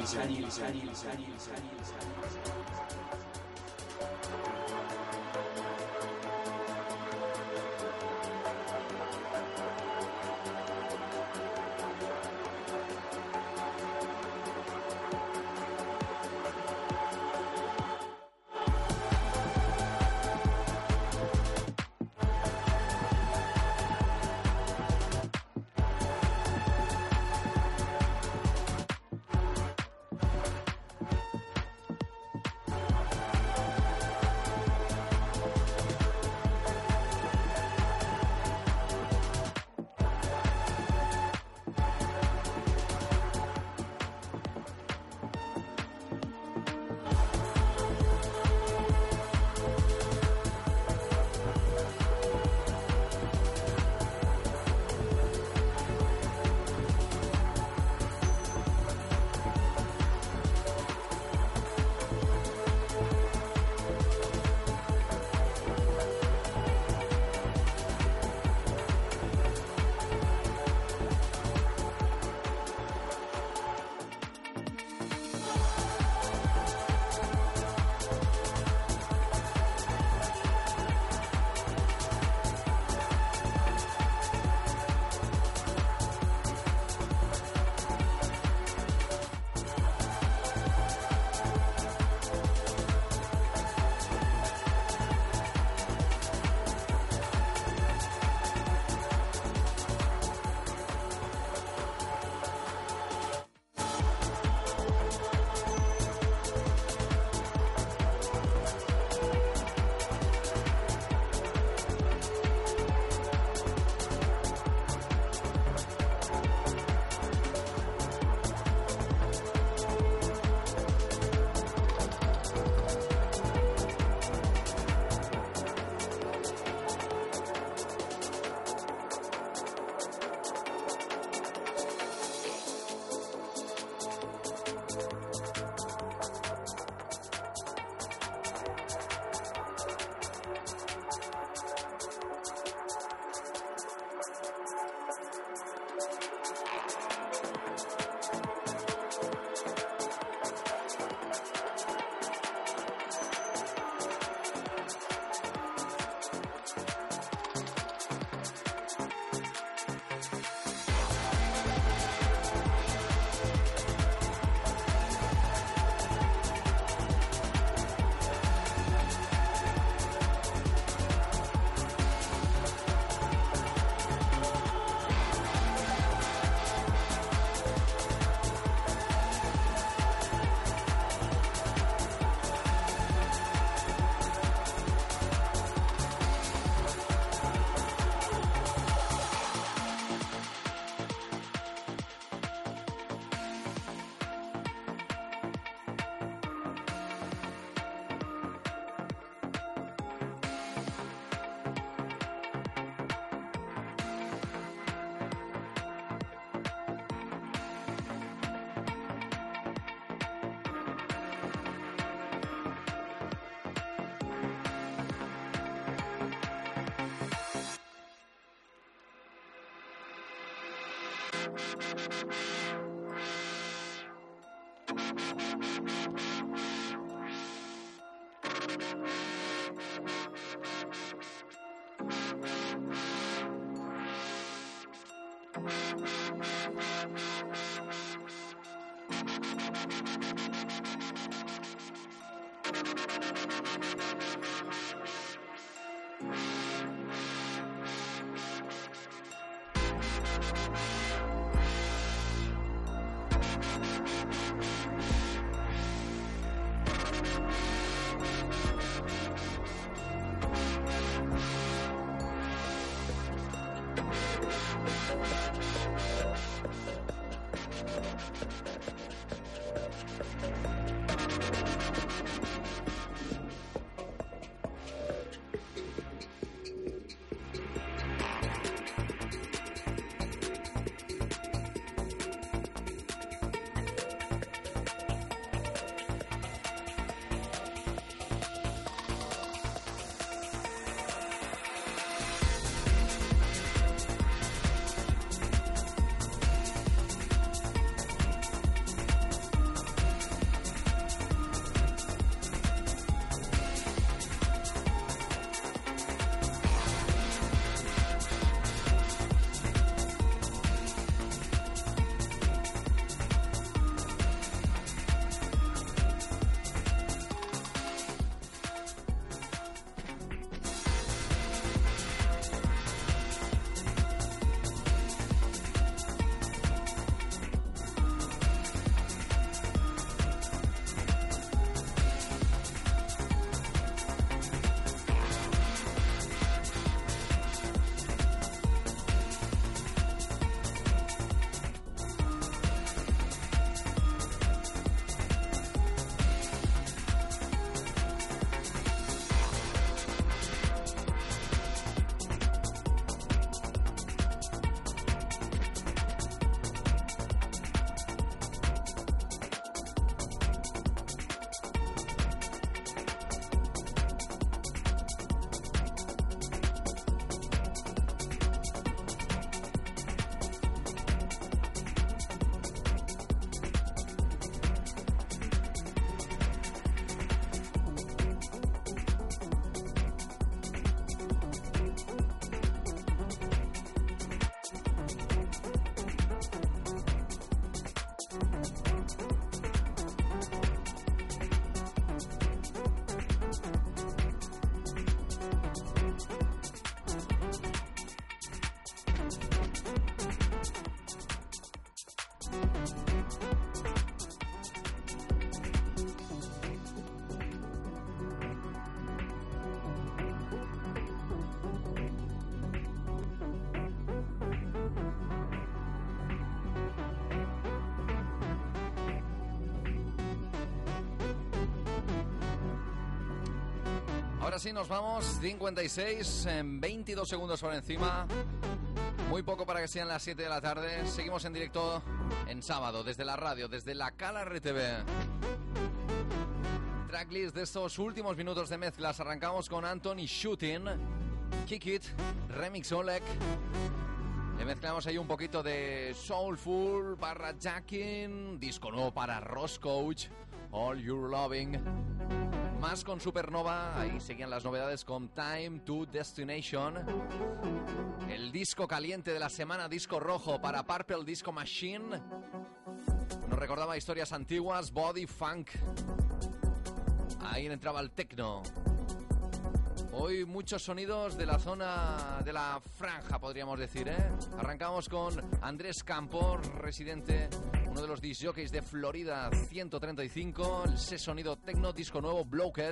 Ahora sí, nos vamos. 56, en 22 segundos por encima. Muy poco para que sean las 7 de la tarde. Seguimos en directo en sábado, desde la radio, desde la Cala RTV. Tracklist de estos últimos minutos de mezclas. Arrancamos con Anthony Shooting, Kick It, Remix Oleg. Le mezclamos ahí un poquito de Soulful barra Jacking, disco nuevo para Ross Coach, All Your Loving. Más con Supernova, ahí seguían las novedades con Time to Destination. El disco caliente de la semana, disco rojo para Purple Disco Machine. Nos recordaba historias antiguas, Body Funk. Ahí entraba el techno. Hoy muchos sonidos de la zona de la franja, podríamos decir, ¿eh? Arrancamos con Andrés Campos, residente, uno de los disc jockeys de Florida 135, ese sonido techno, disco nuevo, Blocked.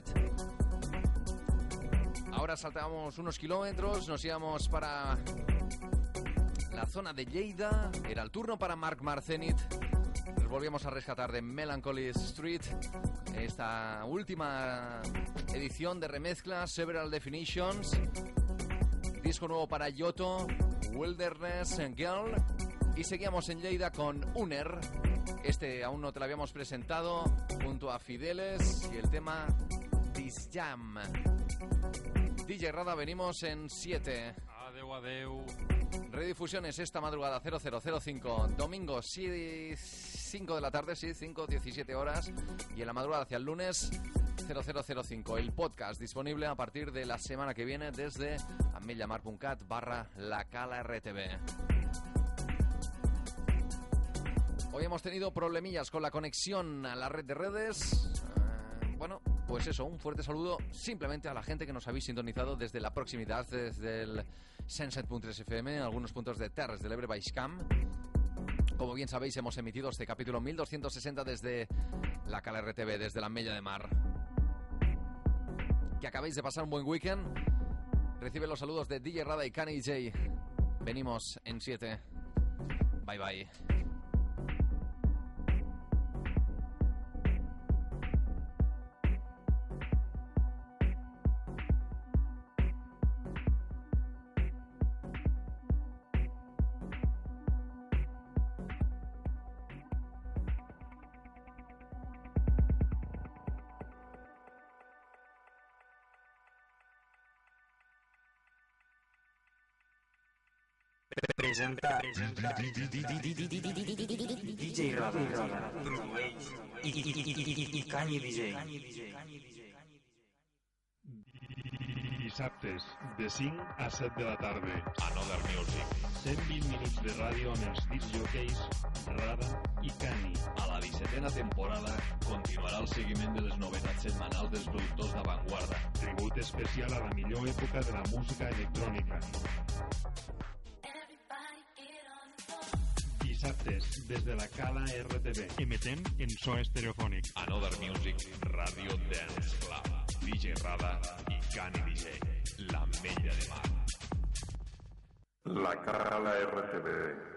Ahora saltábamos unos kilómetros, nos íbamos para la zona de Lleida, era el turno para Marc Marcenit. Nos volvíamos a rescatar de Melancholy Street, esta última edición de remezcla, Several Definitions, disco nuevo para Yoto, Wilderness Girl, y seguíamos en Lleida con Uner, este aún no te lo habíamos presentado, junto a Fideles y el tema This Jam. DJ Rada, venimos en 7. Adeu, adeu. Redifusiones esta madrugada 0005, domingo 5 de la tarde, sí, 5:17 horas, y en la madrugada hacia el lunes 0005. El podcast disponible a partir de la semana que viene desde amellamar.cat/lacala-rtv. Hoy hemos tenido problemillas con la conexión a la red de redes. Bueno, pues eso, un fuerte saludo simplemente a la gente que nos habéis sintonizado desde la proximidad, desde el 107.3 FM, algunos puntos de Terres de l'Ebre Baix Camp. Como bien sabéis, hemos emitido este capítulo 1260 desde la Cala RTV, desde la Mella de Mar. Que acabéis de pasar un buen weekend. Recibe los saludos de DJ Rada y Cani J. Venimos en 7. Bye bye. Presenta DJ Rada i Cani DJ. Dissabtes, de 5 a 7 de la tarda. Another Music. 120 minuts de ràdio amb els disc jockeys Rada i Cani. A la 17a temporada continuarà el seguiment de les novetats setmanals dels productors d'avantguarda. Tribut especial a la millor època de la música electrònica. Dissabtes, des de la Cala RTV. Emetent en so estereofònic. Another Music, Radio Dance Club. DJ Rada i Cani DJ. La Mella de Mar. La Cala RTV.